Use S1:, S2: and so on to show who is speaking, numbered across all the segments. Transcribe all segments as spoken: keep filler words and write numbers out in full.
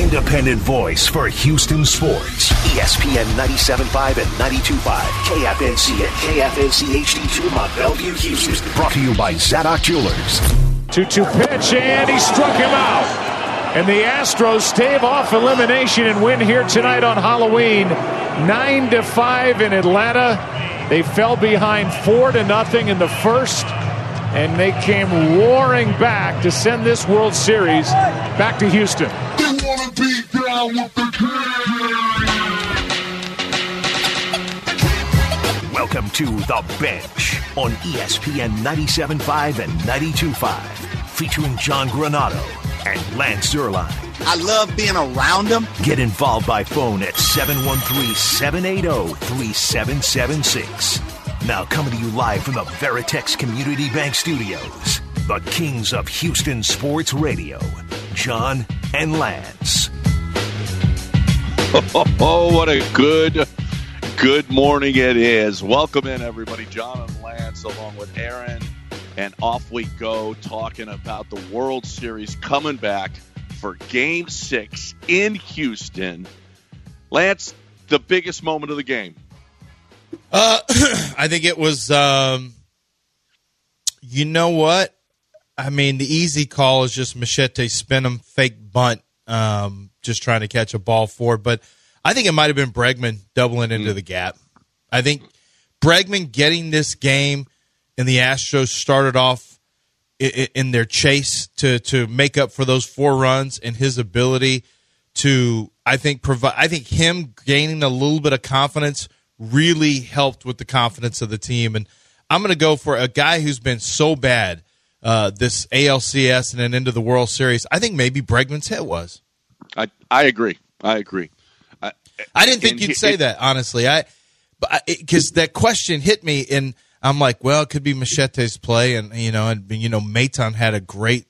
S1: independent voice for Houston sports. E S P N ninety-seven point five and ninety-two point five. K F N C and K F N C H D two Mont Bellevue, Houston. Brought to you by Zadok Jewelers.
S2: two two pitch, and he struck him out. And the Astros stave off elimination and win here tonight on Halloween. nine to five in Atlanta. They fell behind four to nothing in the first. And they came roaring back to send this World Series back to Houston.
S3: They want to be down with the king.
S1: Welcome to The Bench on E S P N ninety-seven point five and ninety-two point five, featuring John Granado and Lance Zierlein.
S4: I love being around them.
S1: Get involved by phone at seven one three, seven eight zero, three seven seven six. Now coming to you live from the Veritex Community Bank Studios, the kings of Houston sports radio, John and Lance.
S5: Oh, oh, what a good, good morning it is. Welcome in, everybody. John and Lance, along with Aaron, and off we go talking about the World Series coming back for Game six in Houston. Lance, the biggest moment of the game.
S6: Uh, I think it was, um, you know what? I mean, the easy call is just Machete spin him, fake bunt, um, just trying to catch a ball forward. But I think it might have been Bregman doubling into mm. the gap. I think Bregman getting this game, and the Astros started off in, in their chase to to make up for those four runs, and his ability to, I think, provide. I think him gaining a little bit of confidence really helped with the confidence of the team. And I'm going to go for a guy who's been so bad uh, this A L C S and then into the World Series. I think maybe Bregman's hit was.
S5: I I agree. I agree. I,
S6: I didn't think you'd he, say it, that, honestly. I because that question hit me, and I'm like, well, it could be Machete's play, and you know, and you know, Maton had a great.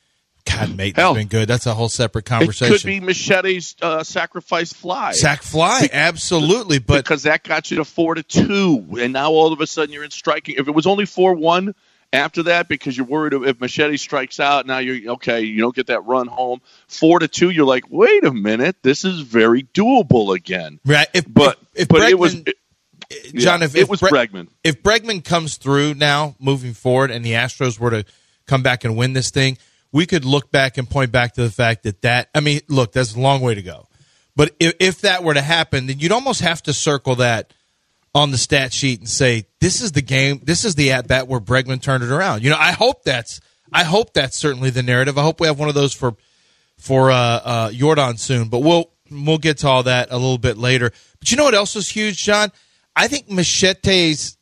S6: God, mate, it's been good. That's a whole separate conversation.
S5: It could be Machete's uh, sacrifice fly.
S6: Sack fly, absolutely. But
S5: because that got you to four to two, and now all of a sudden you're in striking. If it was only four one after that, because you're worried if Machete strikes out, now you're okay. You don't get that run home. Four to two, you're like, wait a minute, this is very doable again.
S6: Right, if,
S5: but
S6: if, if
S5: but
S6: Bregman,
S5: it was. It,
S6: John,
S5: yeah,
S6: if,
S5: it
S6: if
S5: was
S6: Bre-
S5: Bregman.
S6: If Bregman comes through now, moving forward, and the Astros were to come back and win this thing, we could look back and point back to the fact that that, I mean, look, that's a long way to go. But if, if that were to happen, then you'd almost have to circle that on the stat sheet and say, this is the game, this is the at-bat where Bregman turned it around. You know, I hope that's, I hope that's certainly the narrative. I hope we have one of those for, for uh, uh, Jordan soon. But we'll, we'll get to all that a little bit later. But you know what else was huge, John? I think Machete's,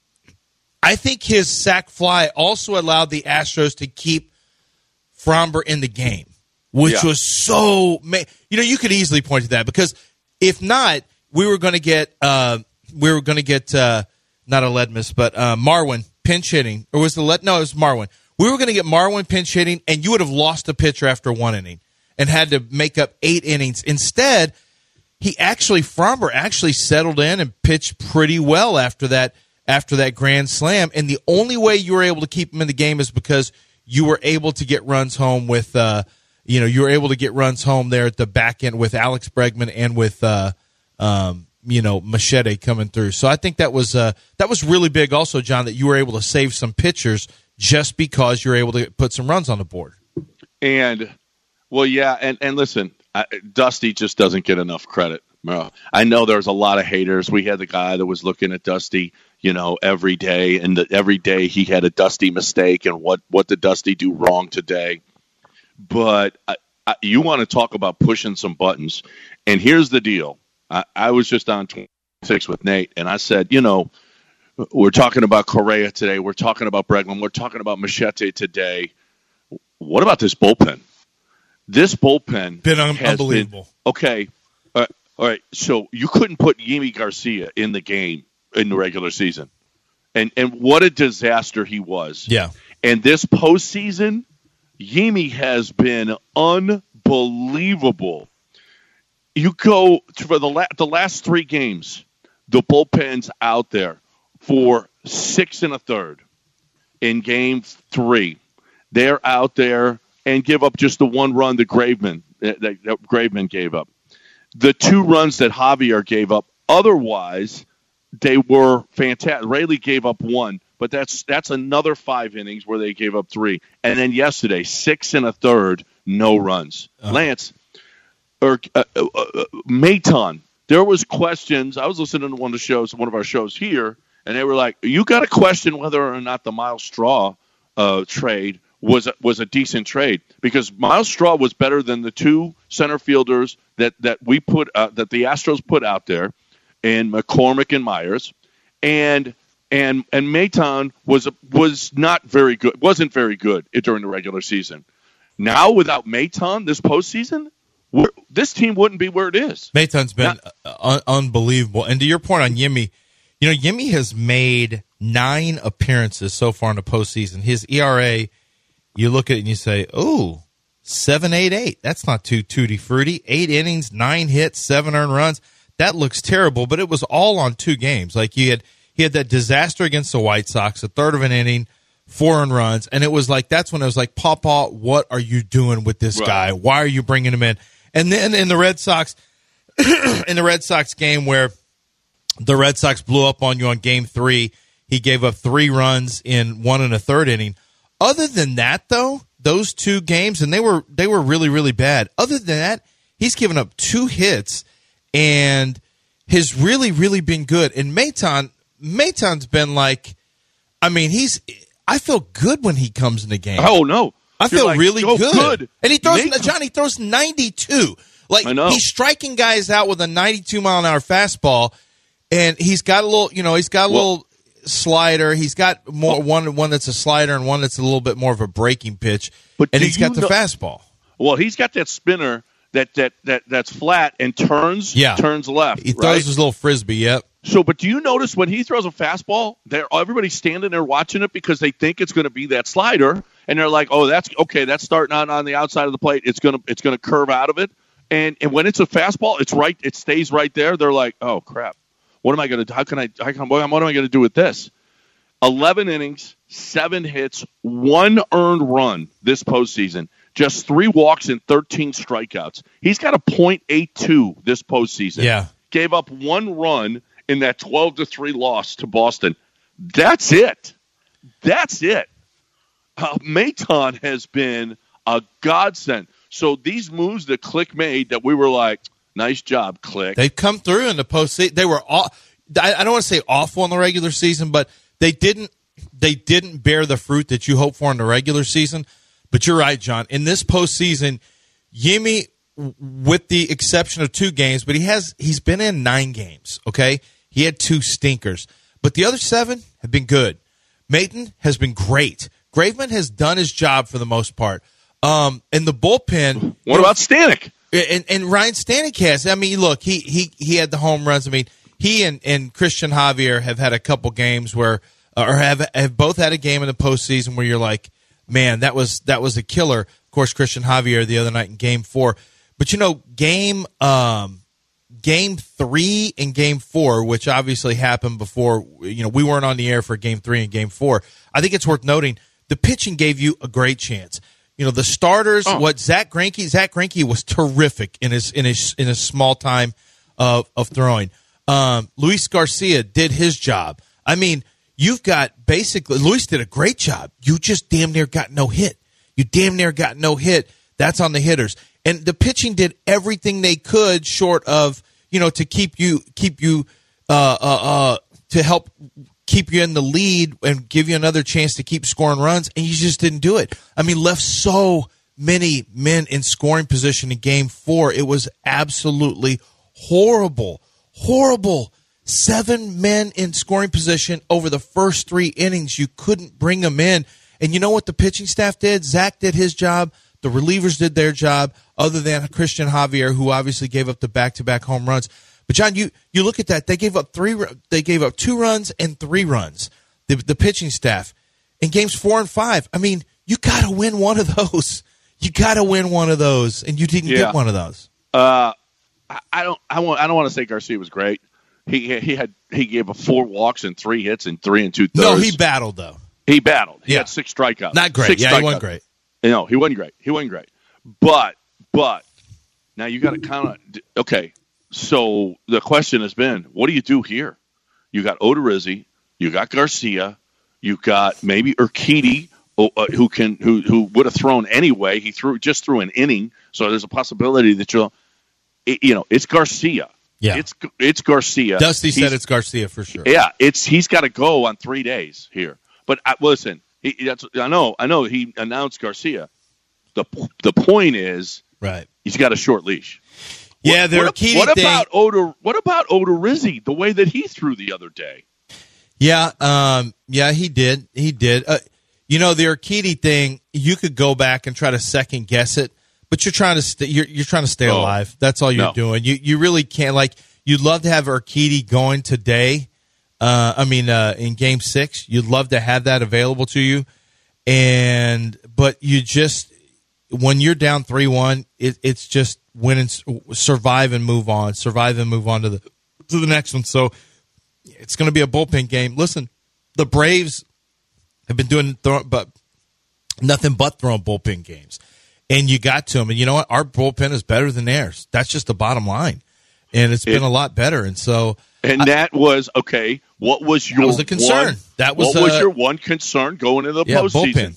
S6: I think his sac fly also allowed the Astros to keep Framber in the game, which yeah. was so, you know, you could easily point to that, because if not, we were going to get, uh, we were going to get, uh, not a Ledmus, but uh, Marwin pinch hitting, or was the Led? No, it was Marwin. We were going to get Marwin pinch hitting, and you would have lost a pitcher after one inning and had to make up eight innings. Instead, he actually, Framber actually settled in and pitched pretty well after that, after that grand slam. And the only way you were able to keep him in the game is because you were able to get runs home with, uh, you know, you were able to get runs home there at the back end with Alex Bregman and with, uh, um, you know, Machete coming through. So I think that was uh, that was really big also, John, that you were able to save some pitchers just because you're able to put some runs on the board.
S5: And, well, yeah, and, and listen, I, Dusty just doesn't get enough credit. I know there's a lot of haters. We had the guy that was looking at Dusty, you know, every day, and the, every day he had a Dusty mistake, and what, what did Dusty do wrong today? But I, I, you want to talk about pushing some buttons, and here's the deal. I, I was just on twenty-six with Nate, and I said, you know, we're talking about Correa today. We're talking about Bregman. We're talking about Machete today. What about this bullpen? This bullpen
S6: been un-
S5: has
S6: unbelievable.
S5: Been, okay, uh, all right. So you couldn't put Yimi Garcia in the game in the regular season, and and what a disaster he was.
S6: Yeah.
S5: And this postseason, Yimi has been unbelievable. You go for the la- the last three games, the bullpen's out there for six and a third. In game three, they're out there and give up just the one run that Graveman that, that Graveman gave up. the two runs that Javier gave up. Otherwise, they were fantastic. Raley gave up one, but that's that's another five innings where they gave up three. And then yesterday, six and a third, no runs. Uh-huh. Lance, or uh, uh, uh, Maton, there was questions. I was listening to one of the shows, one of our shows here, and they were like, "You got to question whether or not the Miles Straw uh, trade was a, was a decent trade because Miles Straw was better than the two center fielders that that we put uh, that the Astros put out there." And McCormick and Myers, and and and Maton was was not very good, wasn't very good during the regular season. Now without Maton this postseason, this team wouldn't be where it is.
S6: Maton's been not, un- unbelievable. And to your point on Yimi, you know Yimi has made nine appearances so far in the postseason. His E R A, you look at it and you say, "Oh, seven eight eight. That's not too tutti fruity. Eight innings, nine hits, seven earned runs." That looks terrible, but it was all on two games. Like he had, he had that disaster against the White Sox, a third of an inning, four earned runs, and it was like that's when I was like, "Papa, what are you doing with this right. guy? Why are you bringing him in?" And then in the Red Sox, in the Red Sox game where the Red Sox blew up on you on Game Three, he gave up three runs in one and a third inning. Other than that, though, those two games, and they were they were really really bad. Other than that, he's given up two hits. And has really, really been good. And Maton, Maton's been like, I mean, he's. I feel good when he comes in the game.
S5: Oh no,
S6: I feel
S5: like,
S6: really
S5: oh,
S6: good.
S5: good.
S6: And he throws,
S5: Maton.
S6: Johnny throws ninety-two. Like
S5: I know.
S6: He's striking guys out with a ninety-two mile an hour fastball, and he's got a little, you know, he's got a well, little slider. He's got more well, one one that's a slider and one that's a little bit more of a breaking pitch.
S5: But
S6: and he's got the
S5: know,
S6: fastball.
S5: Well, he's got that spinner. That, that that that's flat and turns
S6: yeah.
S5: turns left.
S6: He throws
S5: right?
S6: his little frisbee. Yep.
S5: So, but do you notice when he throws a fastball, there everybody's standing there watching it because they think it's going to be that slider, and they're like, "Oh, that's okay. That's starting on on the outside of the plate. It's gonna it's gonna curve out of it." And and when it's a fastball, it's right. It stays right there. They're like, "Oh crap! What am I going to? How can I? How can, what am I going to do with this?" Eleven innings, seven hits, one earned run this postseason. Just three walks and thirteen strikeouts. He's got a point eight two this postseason.
S6: Yeah.
S5: Gave up one run in that twelve to three loss to Boston. That's it. That's it. Uh, Maton has been a godsend. So these moves that Click made that we were like, nice job, Click.
S6: They've come through in the postseason. They were all, I, I don't want to say awful in the regular season, but they didn't they didn't bear the fruit that you hope for in the regular season. But you're right, John. In this postseason, Yimi, with the exception of two games, but he has he's been in nine games. Okay, he had two stinkers, but the other seven have been good. Maton has been great. Graveman has done his job for the most part. Um, and the bullpen.
S5: What about Stanek?
S6: And, and Ryan Stanek has. I mean, look, he he he had the home runs. I mean, he and, and Christian Javier have had a couple games where, or have have both had a game in the postseason where you're like, man, that was that was a killer. Of course, Christian Javier the other night in Game Four, but you know, game um, Game Three and Game Four, which obviously happened before. You know, we weren't on the air for Game Three and Game Four. I think it's worth noting the pitching gave you a great chance. You know, the starters. Oh. What Zach Greinke? Zach Greinke was terrific in his in his in his small time of of throwing. Um, Luis Garcia did his job. I mean. You've got basically, Luis did a great job. You just damn near got no hit. You damn near got no hit. That's on the hitters. And the pitching did everything they could short of, you know, to keep you, keep you, uh, uh, uh, to help keep you in the lead and give you another chance to keep scoring runs. And you just didn't do it. I mean, left so many men in scoring position in Game Four. It was absolutely horrible, horrible. Seven men in scoring position over the first three innings. You couldn't bring them in. And you know what the pitching staff did? Zach did his job. The relievers did their job, other than Christian Javier, who obviously gave up the back-to-back home runs. But, John, you, you look at that. They gave up three. They gave up two runs and three runs, the, the pitching staff. In games four and five, I mean, you got to win one of those. You got to win one of those, and you didn't yeah. get one of those.
S5: Uh, I, I don't I, want, I don't want to say Garcia was great. He he had he gave a four walks and three hits and three and two thirds.
S6: No, he battled though.
S5: He battled. He
S6: yeah.
S5: had six strikeouts.
S6: Not great.
S5: Six
S6: yeah,
S5: strikeouts.
S6: he wasn't great.
S5: No, he wasn't great. He wasn't great. But but now you got to kind of okay. So the question has been, what do you do here? You got Odorizzi, you got Garcia, you got maybe Urquidy, uh, who can who who would have thrown anyway. He threw just threw an inning, so there's a possibility that you'll, it, you know, it's Garcia.
S6: Yeah,
S5: it's it's Garcia.
S6: Dusty
S5: he's,
S6: said it's Garcia for sure.
S5: Yeah, it's he's got to go on three days here. But uh, listen, he, that's, I know, I know he announced Garcia. the The point is,
S6: right,
S5: he's got a short leash.
S6: Yeah, the
S5: what,
S6: Urquidy
S5: what
S6: thing.
S5: about Odor? What about Odorizzi? The way that he threw the other day.
S6: Yeah, um, yeah, he did. He did. Uh, you know, the Urquidy thing. You could go back and try to second guess it, but you're trying to st- you're you're trying to stay
S5: oh,
S6: alive. That's all you're
S5: no.
S6: doing. You you really can't. Like, you'd love to have Urquidy going today. Uh, I mean, uh, in Game Six, you'd love to have that available to you, and but you just when you're down three one, it, it's just win and survive and move on, survive and move on to the to the next one. So it's going to be a bullpen game. Listen, the Braves have been doing throw, but nothing but throwing bullpen games, and you got to them. And you know what? Our bullpen is better than theirs. That's just the bottom line, and it's been
S5: it,
S6: a lot better. And so,
S5: and
S6: I,
S5: that was okay. What was your
S6: that was a concern?
S5: One,
S6: that was
S5: what
S6: a,
S5: was your one concern going into the
S6: yeah,
S5: postseason?
S6: Bullpen.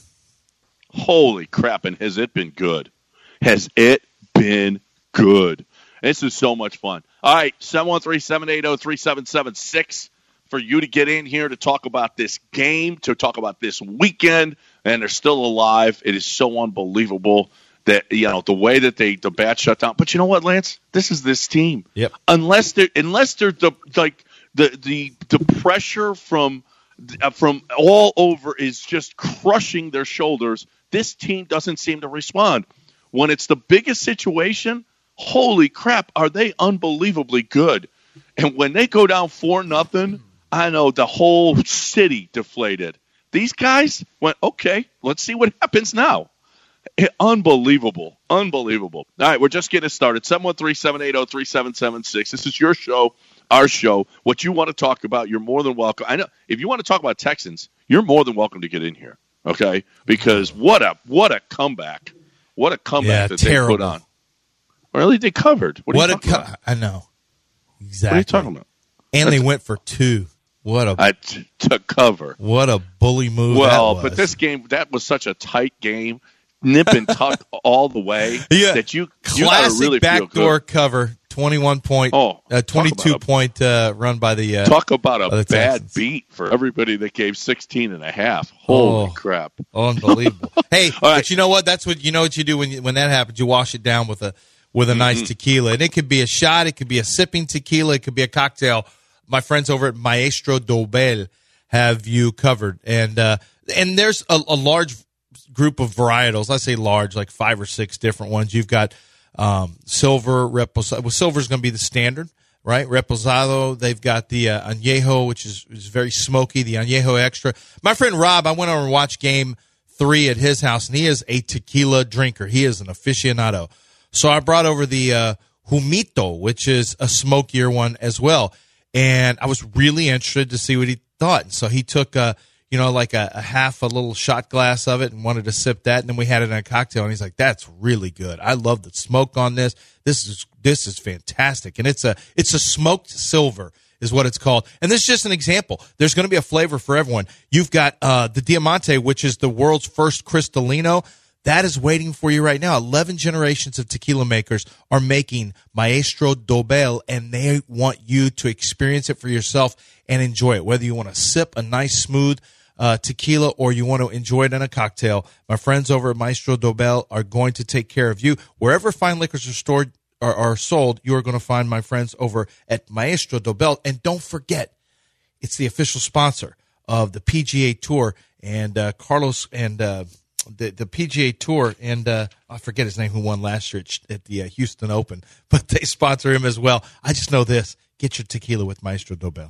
S5: Holy crap! And has it been good? Has it been good? This is so much fun. All right, seven one three, seven eight zero, three seven seven six for you to get in here to talk about this game, to talk about this weekend, and they're still alive. It is so unbelievable that, you know, the way that they the bat shut down. But you know what, Lance? This is this team.
S6: Yep.
S5: Unless they're unless they're the like the the the pressure from uh, from all over is just crushing their shoulders. This team doesn't seem to respond. When it's the biggest situation, holy crap, are they unbelievably good. And when they go down four nothing, I know the whole city deflated. These guys went, okay, let's see what happens now. It, unbelievable. Unbelievable. All right, we're just getting started. seven one three, seven eight zero, three seven seven six. This is your show, our show. What you want to talk about, you're more than welcome. I know if you want to talk about Texans, you're more than welcome to get in here. Okay, because what a what a comeback, what a comeback
S6: yeah,
S5: that
S6: terrible.
S5: they put on. Really, they covered. What,
S6: what
S5: are you
S6: a
S5: talking
S6: co-
S5: about?
S6: I know exactly.
S5: What are you talking about?
S6: And
S5: That's,
S6: they went for two. What a
S5: uh, t- to cover.
S6: What a bully move!
S5: Well,
S6: that was.
S5: but this game that was such a tight game, nip and tuck all the way.
S6: Yeah,
S5: that you
S6: classic
S5: you gotta really
S6: backdoor
S5: feel good.
S6: cover. Twenty-one point,
S5: oh,
S6: uh, twenty-two point uh, run by the. Uh,
S5: talk about a
S6: bad
S5: Texans. Beat for everybody that gave sixteen and a half. Holy
S6: oh,
S5: crap!
S6: Unbelievable. Hey,
S5: right.
S6: but you know what? That's what you know what you do when you, when that happens. You wash it down with a with a mm-hmm. nice tequila, and it could be a shot, it could be a sipping tequila, it could be a cocktail. My friends over at Maestro Dobel have you covered, and uh, and there's a, a large group of varietals. I say large, like five or six different ones. You've got um, silver reposado. Well, silver is going to be the standard, right? Reposado. They've got the uh, añejo, which is is very smoky. The añejo extra. My friend Rob, I went over and watched game three at his house, and he is a tequila drinker. He is an aficionado. So I brought over the uh, humito, which is a smokier one as well. And I was really interested to see what he thought. And so he took, uh, you know, like a, a half a little shot glass of it and wanted to sip that. And then we had it in a cocktail. And he's like, "That's really good. I love the smoke on this. This is this is fantastic." And it's a it's a smoked silver is what it's called. And this is just an example. There's going to be a flavor for everyone. You've got uh, the Diamante, which is the world's first Cristalino. That is waiting for you right now. eleven generations of tequila makers are making Maestro Dobel, and they want you to experience it for yourself and enjoy it. Whether you want to sip a nice, smooth uh, tequila or you want to enjoy it in a cocktail, my friends over at Maestro Dobel are going to take care of you. Wherever fine liquors are stored or are sold, you are going to find my friends over at Maestro Dobel. And don't forget, it's the official sponsor of the P G A Tour, and uh, Carlos and uh, The, the P G A Tour, and uh, I forget his name, who won last year at, at the uh, Houston Open, but they sponsor him as well. I just know this. Get your tequila with Maestro Dobel.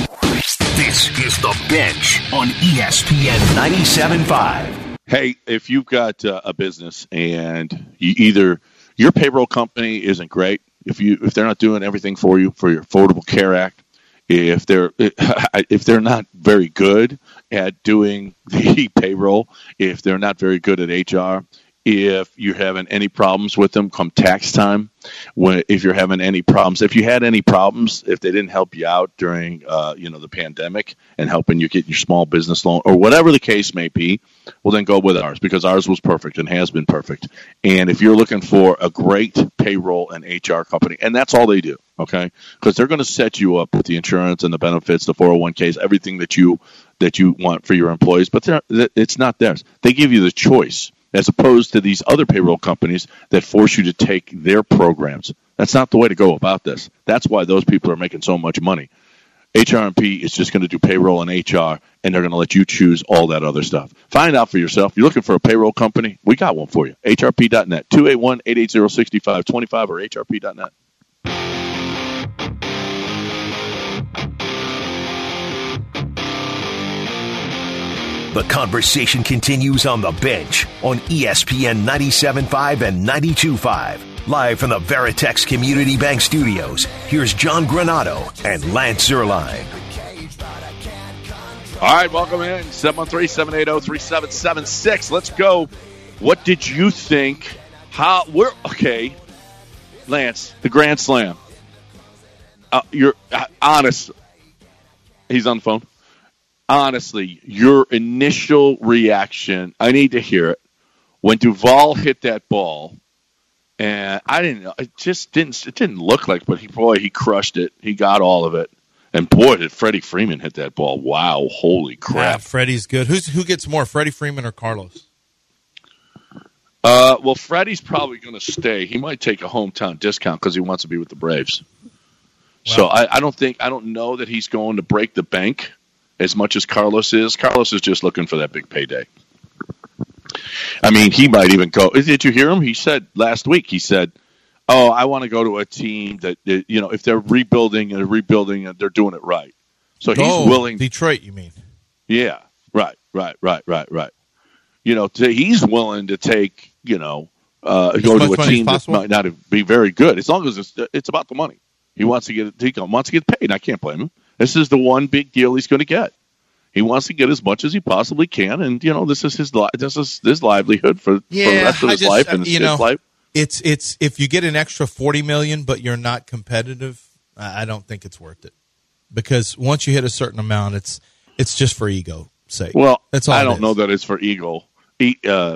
S1: This is The Bench on E S P N ninety-seven point five.
S5: Hey, if you've got uh, a business and you either your payroll company isn't great, if you if they're not doing everything for you for your Affordable Care Act, if they're if they're not very good at doing the payroll, if they're not very good at H R, if you're having any problems with them come tax time, when if you're having any problems, if you had any problems, if they didn't help you out during uh, you know the pandemic and helping you get your small business loan or whatever the case may be, well then go with ours because ours was perfect and has been perfect. And if you're looking for a great payroll and H R company, and that's all they do, okay, because they're going to set you up with the insurance and the benefits, the four oh one k's, everything that you that you want for your employees, but it's not theirs. They give you the choice, as opposed to these other payroll companies that force you to take their programs. That's not the way to go about this. That's why those people are making so much money. H R and P is just going to do payroll and H R, and they're going to let you choose all that other stuff. Find out for yourself. You're looking for a payroll company? We got one for you. H R P dot net, two eight one, eight eight zero, six five two five or H R P dot net.
S1: The conversation continues on the bench on E S P N ninety-seven point five and ninety-two point five. Live from the Veritex Community Bank Studios, here's John Granato and Lance Zierlein.
S5: All right, welcome in. seven one three, seven eight zero, three seven seven six. Let's go. What did you think? How, we're, okay, Lance, the Grand Slam. Uh, you're uh, honest. He's on the phone. Honestly, your initial reaction, I need to hear it. When Duvall hit that ball, and I didn't know, it just didn't, it didn't look like, but he, boy, he crushed it. He got all of it. And boy, did Freddie Freeman hit that ball. Wow, holy crap.
S6: Yeah, Freddie's good. Who's, who gets more, Freddie Freeman or Carlos?
S5: Uh, well, Freddie's probably going to stay. He might take a hometown discount because he wants to be with the Braves. Wow. So I, I don't think, I don't know that he's going to break the bank as much as Carlos is. Carlos is just looking for that big payday. I mean, he might even go. Did you hear him? He said last week, he said, oh, I want to go to a team that, you know, if they're rebuilding and rebuilding and they're doing it right. So he's
S6: oh,
S5: willing.
S6: Detroit, you mean?
S5: Yeah, right, right, right, right, right. You know, to, he's willing to take, you know, uh, go to a team that might not be very good. As long as it's, it's about the money. He wants to get he wants to get paid. I can't blame him. This is the one big deal he's going to get. He wants to get as much as he possibly can, and you know this is his li- this is his livelihood for,
S6: yeah,
S5: for the rest of his
S6: just,
S5: life and his
S6: you know,
S5: life.
S6: It's it's if you get an extra forty million, but you're not competitive, I don't think it's worth it because once you hit a certain amount, it's it's just for ego sake.
S5: Well,
S6: that's all
S5: I
S6: it
S5: don't
S6: is.
S5: know that it's for ego. E- uh,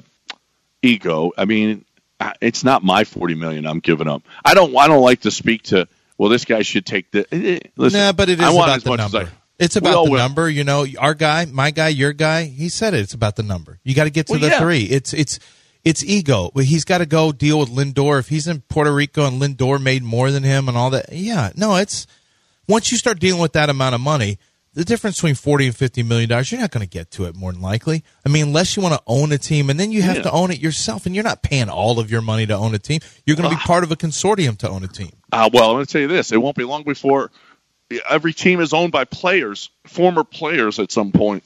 S5: ego. I mean, it's not my forty million I'm giving up. I don't. I don't like to speak to. Well, this guy should take the. Listen,
S6: nah, but it is
S5: I want
S6: about
S5: as
S6: the
S5: much
S6: number.
S5: As I,
S6: It's about the
S5: will.
S6: number, you know. Our guy, my guy, your guy. He said it. It's about the number. You got to get to
S5: well,
S6: the
S5: yeah.
S6: three. It's it's it's ego. But he's got to go deal with Lindor. If he's in Puerto Rico and Lindor made more than him and all that, yeah, no. It's once you start dealing with that amount of money, the difference between forty and fifty million dollars, you're not going to get to it more than likely. I mean, unless you want to own a team, and then you have
S5: yeah.
S6: to own it yourself, and you're not paying all of your money to own a team. You're going to be part of a consortium to own a team.
S5: Uh, well, I'm going to tell you this: it won't be long before every team is owned by players, former players at some point.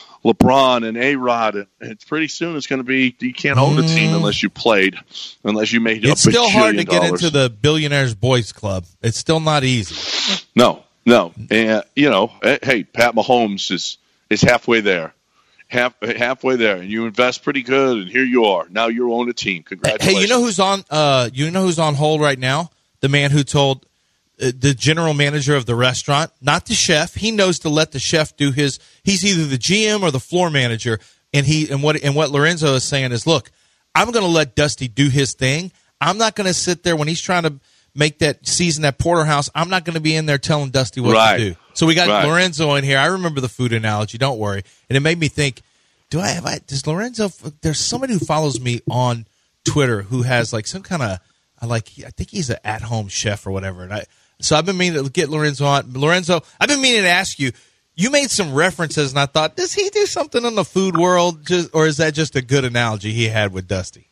S5: LeBron and A-Rod, and it's pretty soon it's going to be you can't own mm. a team unless you played, unless you made
S6: it's
S5: up a
S6: still hard to
S5: dollars.
S6: get into the Billionaires Boys Club. It's still not easy.
S5: No, no. And, you know, hey, Pat Mahomes is, is halfway there. Half halfway there, and you invest pretty good, and here you are. Now you own a team. Congratulations.
S6: Hey, you know who's on? Uh, you know who's on hold right now? The man who told uh, the general manager of the restaurant, not the chef. He knows to let the chef do his. He's either the G M or the floor manager, and he and what and what Lorenzo is saying is, look, I'm going to let Dusty do his thing. I'm not going to sit there when he's trying to make that season at Porterhouse. I'm not going to be in there telling Dusty what
S5: right.
S6: to do. So we got
S5: right.
S6: Lorenzo in here. I remember the food analogy. Don't worry. And it made me think, do I have I, does Lorenzo, there's somebody who follows me on Twitter who has like some kind of, I like, I think he's an at-home chef or whatever. And I, so I've been meaning to get Lorenzo on. Lorenzo, I've been meaning to ask you, you made some references and I thought, does he do something in the food world? Just, or is that just a good analogy he had with Dusty?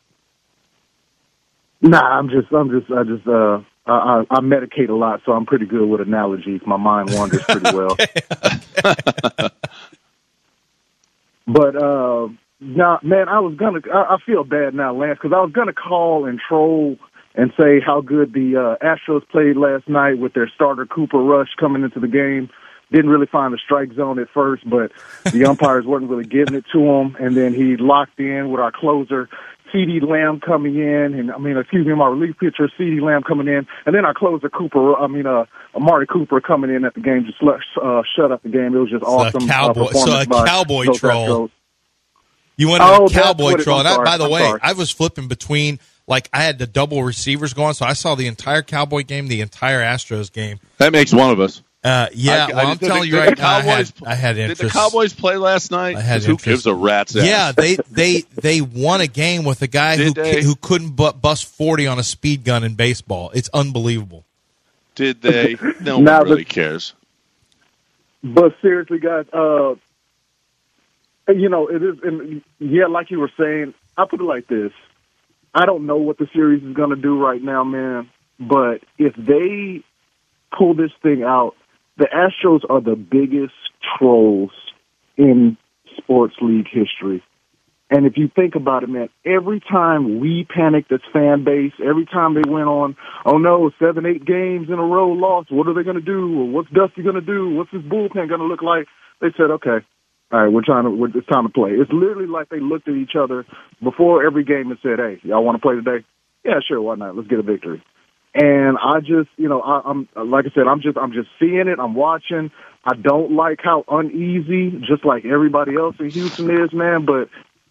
S7: Nah, I'm just, I'm just, I just, uh, I, I medicate a lot, so I'm pretty good with analogies. My mind wanders pretty well. But, uh, nah, man, I was going to, I feel bad now, Lance, because I was going to call and troll and say how good the uh, Astros played last night with their starter Cooper Rush coming into the game. Didn't really find the strike zone at first, but the umpires weren't really giving it to him. And then he locked in with our closer, CeeDee Lamb coming in, and I mean, excuse me, my relief pitcher, CeeDee Lamb coming in, and then our closer Cooper, I mean, uh, Amari Cooper coming in at the game, just uh, shut up the game. It was just
S6: so
S7: awesome.
S6: A cowboy,
S7: uh,
S6: so a cowboy troll. You went
S7: oh,
S6: a cowboy troll. And I, by the
S7: I'm
S6: way,
S7: sorry.
S6: I was flipping between, like, I had the double receivers going, so I saw the entire Cowboy game, the entire Astros game.
S5: That makes one of us.
S6: Uh, yeah,
S5: I,
S6: well,
S5: I,
S6: I'm
S5: did
S6: telling
S5: the,
S6: you right
S5: the
S6: now, I had,
S5: Cowboys,
S6: I had interest.
S5: Did the Cowboys play last night?
S6: I had
S5: Who
S6: interest.
S5: gives a rat's ass?
S6: Yeah, they they they won a game with a guy who
S5: they?
S6: who couldn't but bust forty on a speed gun in baseball. It's unbelievable.
S5: Did they? No
S7: Now
S5: one really
S7: the-
S5: cares.
S7: But seriously, guys, uh, you know, it is, and yeah, like you were saying, I put it like this. I don't know what the series is going to do right now, man, but if they pull this thing out, the Astros are the biggest trolls in sports league history. And if you think about it, man, every time we panicked as fan base, every time they went on, oh no, seven, eight games in a row lost, what are they going to do? Or what's Dusty going to do? What's his bullpen going to look like? They said, okay, all right, we're trying to, we're, it's time to play. It's literally like they looked at each other before every game and said, hey, y'all want to play today? Yeah, sure, why not? Let's get a victory. And I just, you know, I, I'm, like I said, I'm just, I'm just seeing it. I'm watching. I don't like how uneasy, just like everybody else in Houston is, man, but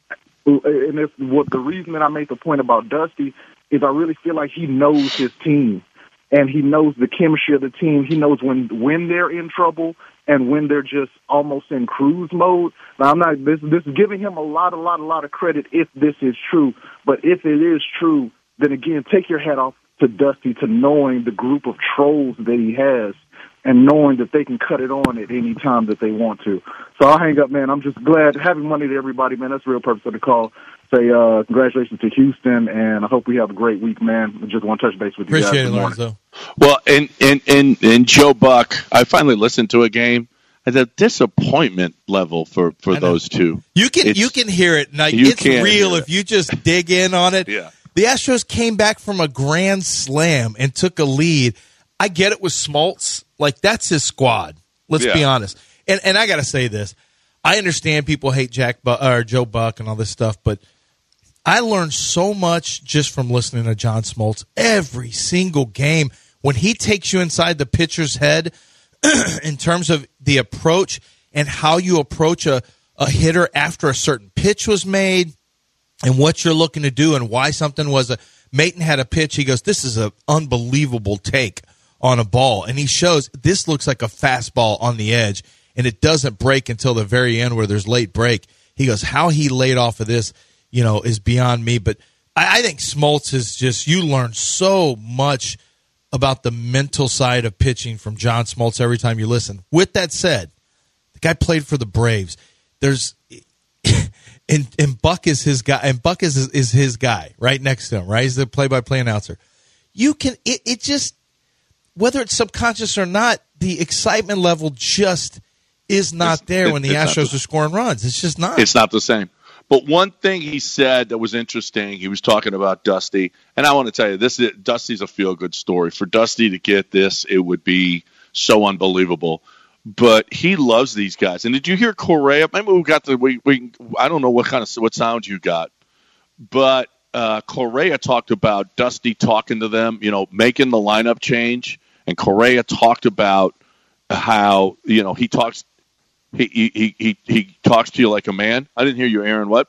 S7: and it's what the reason that I made the point about Dusty is I really feel like he knows his team and he knows the chemistry of the team. He knows when when they're in trouble and when they're just almost in cruise mode. Now I'm not this this is giving him a lot, a lot, a lot of credit if this is true. But if it is true, then again, take your hat off to Dusty to knowing the group of trolls that he has and knowing that they can cut it on at any time that they want to. So I'll hang up, man. I'm just glad having money to everybody, man. That's the real purpose of the call. Say uh, congratulations to Houston, and I hope we have a great week, man. I just want to touch base with you guys.
S6: Appreciate it, Lorenzo.
S5: Well, and, and, and, and Joe Buck, I finally listened to a game. The disappointment level for, for those two.
S6: You can
S5: It's-
S6: you can hear it. Now,
S5: you
S6: it's
S5: can
S6: real
S5: hear
S6: if you just dig in on it.
S5: Yeah.
S6: The Astros came back from a grand slam and took a lead. I get it with Smoltz. Like, that's his squad. Let's
S5: Yeah.
S6: be honest. And and I got to say this. I understand people hate Jack Bu- or Joe Buck and all this stuff, but I learned so much just from listening to John Smoltz every single game. When he takes you inside the pitcher's head in terms of the approach and how you approach a, a hitter after a certain pitch was made and what you're looking to do and why something was a – Maton had a pitch. He goes, this is an unbelievable take on a ball. And he shows this looks like a fastball on the edge, and it doesn't break until the very end where there's late break. He goes, how he laid off of this, you know, is beyond me. But I, I think Smoltz is just – you learn so much about the mental side of pitching from John Smoltz every time you listen. With that said, the guy played for the Braves. There's – And and Buck is his guy, and Buck is is his guy right next to him, right? He's the play-by-play announcer. You can it, it just whether it's subconscious or not, the excitement level just is not
S5: It's-
S6: there
S5: it-
S6: when the
S5: it's not
S6: Astros
S5: the-
S6: are scoring runs. It's just not.
S5: It's not the same. But one thing he said that was interesting, he was talking about Dusty, and I want to tell you, this is, Dusty's a feel-good story. For Dusty to get this, it would be so unbelievable. But he loves these guys. And did you hear Correa? Maybe we got the we, we I don't know what kind of what sound you got, but uh, Correa talked about Dusty talking to them, you know, making the lineup change. And Correa talked about how you know he talks he he he he talks to you like a man. I didn't hear you, Aaron. What?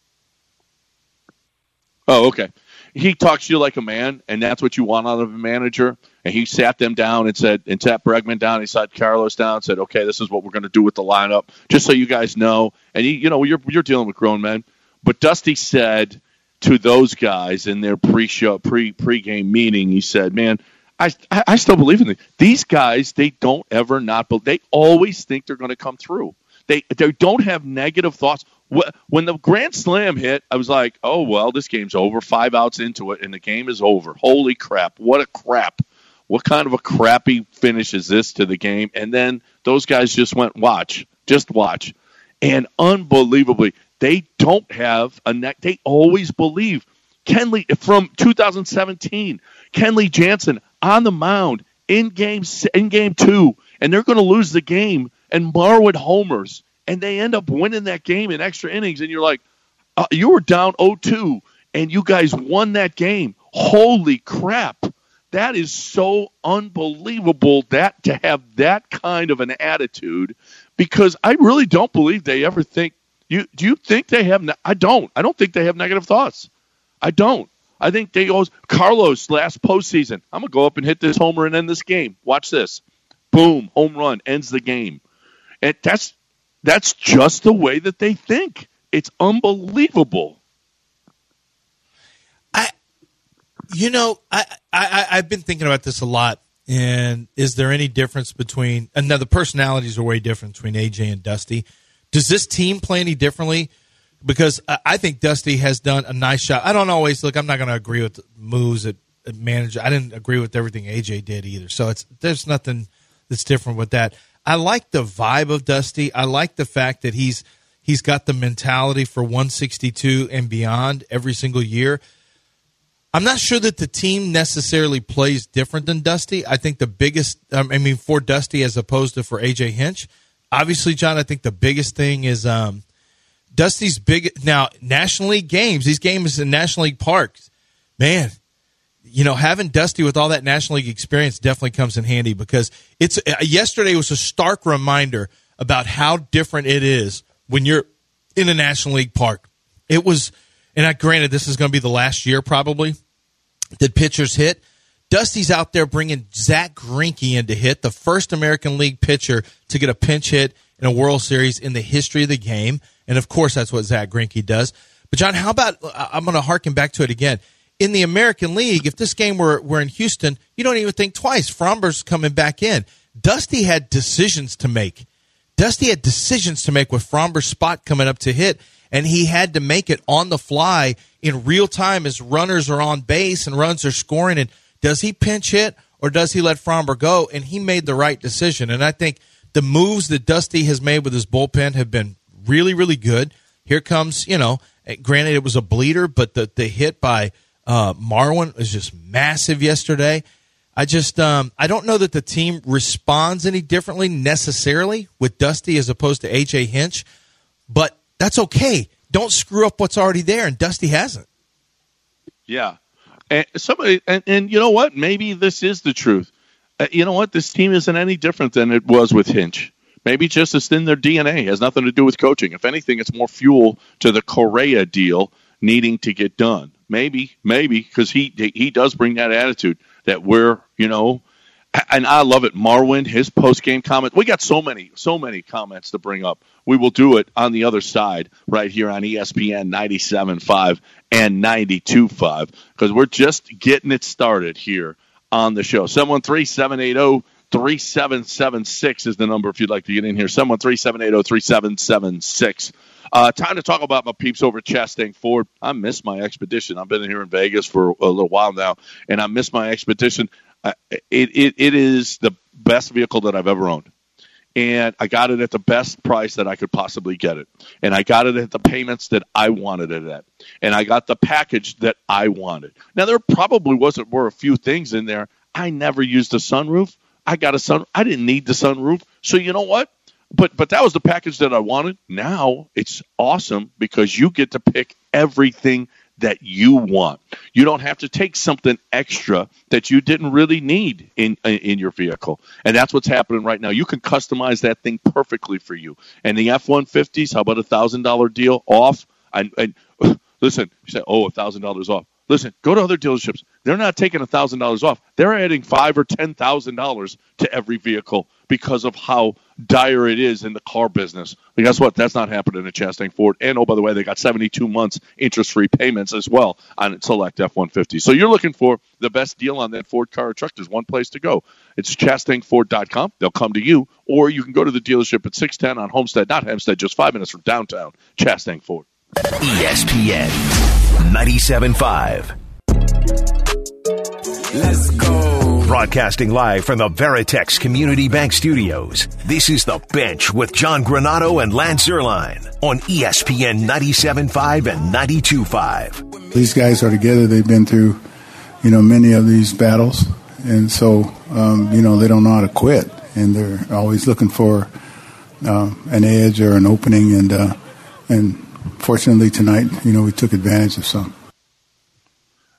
S5: Oh, okay. He talks to you like a man, and that's what you want out of a manager. And he sat them down and said, and sat Bregman down. He sat Carlos down and said, okay, this is what we're going to do with the lineup, just so you guys know. And, he, you know, you're you're dealing with grown men. But Dusty said to those guys in their pre-show, pre, pre-game meeting, he said, man, I, I, I still believe in them. These guys, they don't ever not believe. They always think they're going to come through. They They don't have negative thoughts. When the grand slam hit, I was like, oh, well, this game's over. Five outs into it, and the game is over. Holy crap. What a crap. What kind of a crappy finish is this to the game? And then those guys just went, watch, just watch. And unbelievably, they don't have a neck. They always believe. Kenley, from two thousand seventeen, Kenley Jansen on the mound in game, in game two, and they're going to lose the game, and Marwood homers. And they end up winning that game in extra innings, and you're like, uh, you were down oh two and you guys won that game. Holy crap. That is so unbelievable that to have that kind of an attitude, because I really don't believe they ever think you do you think they have ne- I don't. I don't think they have negative thoughts. I don't. I think they always Carlos last postseason, I'm gonna go up and hit this homer and end this game. Watch this. Boom, home run, ends the game. And that's that's just the way that they think. It's unbelievable.
S6: You know, I, I, I've been thinking about this a lot, and is there any difference between – and now the personalities are way different between A J and Dusty. Does this team play any differently? Because I think Dusty has done a nice job. I don't always – look, I'm not going to agree with moves at, at manager. I didn't agree with everything A J did either, so it's there's nothing that's different with that. I like the vibe of Dusty. I like the fact that he's he's got the mentality for one sixty-two and beyond every single year. I'm not sure that the team necessarily plays different than Dusty. I think the biggest, um, I mean, for Dusty as opposed to for A J Hinch, obviously, John, I think the biggest thing is um, Dusty's big. Now, National League games, these games in National League parks, man, you know, having Dusty with all that National League experience definitely comes in handy, because it's uh, yesterday was a stark reminder about how different it is when you're in a National League park. It was. And I, granted, this is going to be the last year probably that pitchers hit. Dusty's out there bringing Zach Greinke in to hit, the first American League pitcher to get a pinch hit in a World Series in the history of the game. And, of course, that's what Zach Greinke does. But, John, how about – I'm going to harken back to it again. In the American League, if this game were, were in Houston, you don't even think twice. Fromber's coming back in. Dusty had decisions to make. Dusty had decisions to make with Fromber's spot coming up to hit, and he had to make it on the fly in real time as runners are on base and runs are scoring. And does he pinch hit or does he let Fromber go? And he made the right decision. And I think the moves that Dusty has made with his bullpen have been really, really good. Here comes, you know, granted it was a bleeder, but the, the hit by uh, Marwin was just massive yesterday. I just um, I don't know that the team responds any differently necessarily with Dusty as opposed to A J Hinch, but that's okay. Don't screw up what's already there, and Dusty hasn't.
S5: Yeah, and somebody, and, and you know what? Maybe this is the truth. Uh, you know what? This team isn't any different than it was with Hinch. Maybe just it's in their D N A. It has nothing to do with coaching. If anything, it's more fuel to the Correa deal needing to get done. Maybe, maybe because he he does bring that attitude that we're, you know. And I love it. Marwin, his post-game comment. We got so many, so many comments to bring up. We will do it on the other side right here on E S P N ninety-seven point five and ninety-two point five, because we're just getting it started here on the show. seven one three, seven eight zero, three seven seven six is the number if you'd like to get in here. seven one three, seven eight zero, three seven seven six. Uh, time to talk about my peeps over at Chastang Ford. I miss my Expedition. I've been here in Vegas for a little while now, and I miss my Expedition. Uh, it, it it is the best vehicle that I've ever owned, and I got it at the best price that I could possibly get it, and I got it at the payments that I wanted it at, and I got the package that I wanted. Now there probably wasn't were a few things in there. I never used a sunroof. I got a sun. I didn't need the sunroof. So you know what? But but that was the package that I wanted. Now it's awesome because you get to pick everything that you want. You don't have to take something extra that you didn't really need in in your vehicle. And that's what's happening right now. You can customize that thing perfectly for you. And the F one fifties, how about a one thousand dollars deal off? And, and listen, you say, oh, one thousand dollars off. Listen, go to other dealerships. They're not taking one thousand dollars off. They're adding five thousand dollars or ten thousand dollars to every vehicle because of how dire it is in the car business. But guess what? That's not happening at Chastang Ford. And, oh, by the way, they got seventy-two months interest-free payments as well on select F one fifty. So you're looking for the best deal on that Ford car or truck. There's one place to go. It's Chastang Ford dot com. They'll come to you. Or you can go to the dealership at six ten on Homestead, not Hempstead, just five minutes from downtown Chastang Ford.
S1: E S P N ninety-seven point five.
S8: Let's go.
S1: Broadcasting live from the Veritex Community Bank Studios. This is The Bench with John Granato and Lance Zierlein on E S P N ninety-seven point five and ninety-two point five.
S9: These guys are together. They've been through, you know, many of these battles. And so, um, you know, they don't know how to quit. And they're always looking for uh, an edge or an opening. And, uh, and fortunately tonight, you know, we took advantage of some.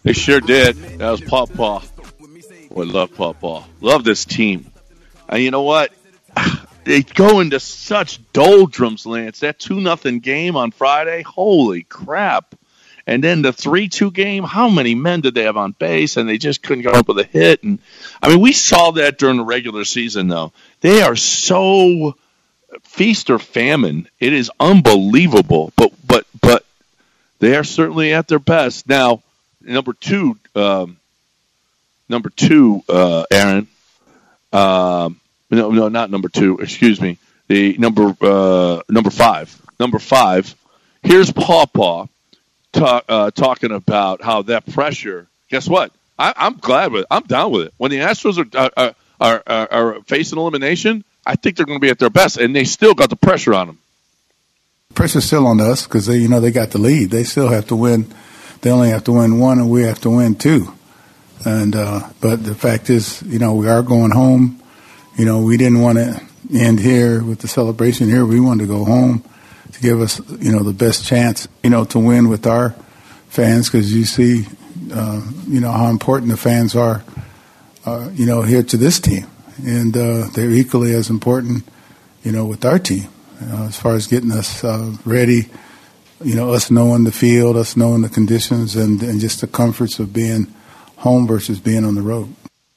S5: They sure did. That was Paw Paw. Boy, love Paw Paw. Love this team. And you know what? They go into such doldrums, Lance. That two nothing game on Friday, holy crap. And then the three two game, how many men did they have on base? And they just couldn't come up with a hit. And I mean, we saw that during the regular season, though. They are so feast or famine. It is unbelievable. But but but they are certainly at their best. Now, number two, um, number two, uh, Aaron. Um, no, no, not number two. Excuse me. The number uh, number five. Number five. Here's Paw Paw. Talk, uh, talking about how that pressure. Guess what? I, I'm glad with it. I'm down with it. When the Astros are are, are, are, are facing elimination, I think they're going to be at their best, and they still got the pressure on them.
S9: Pressure's still on us because they, you know, they got the lead. They still have to win. They only have to win one, and we have to win two. And uh, but the fact is, you know, we are going home. You know, we didn't want to end here with the celebration here. We wanted to go home to give us, you know, the best chance, you know, to win with our fans, because you see, uh, you know, how important the fans are, uh, you know, here to this team. And uh, they're equally as important, you know, with our team, uh, as far as getting us uh, ready, you know, us knowing the field, us knowing the conditions, and, and just the comforts of being home versus being on the road.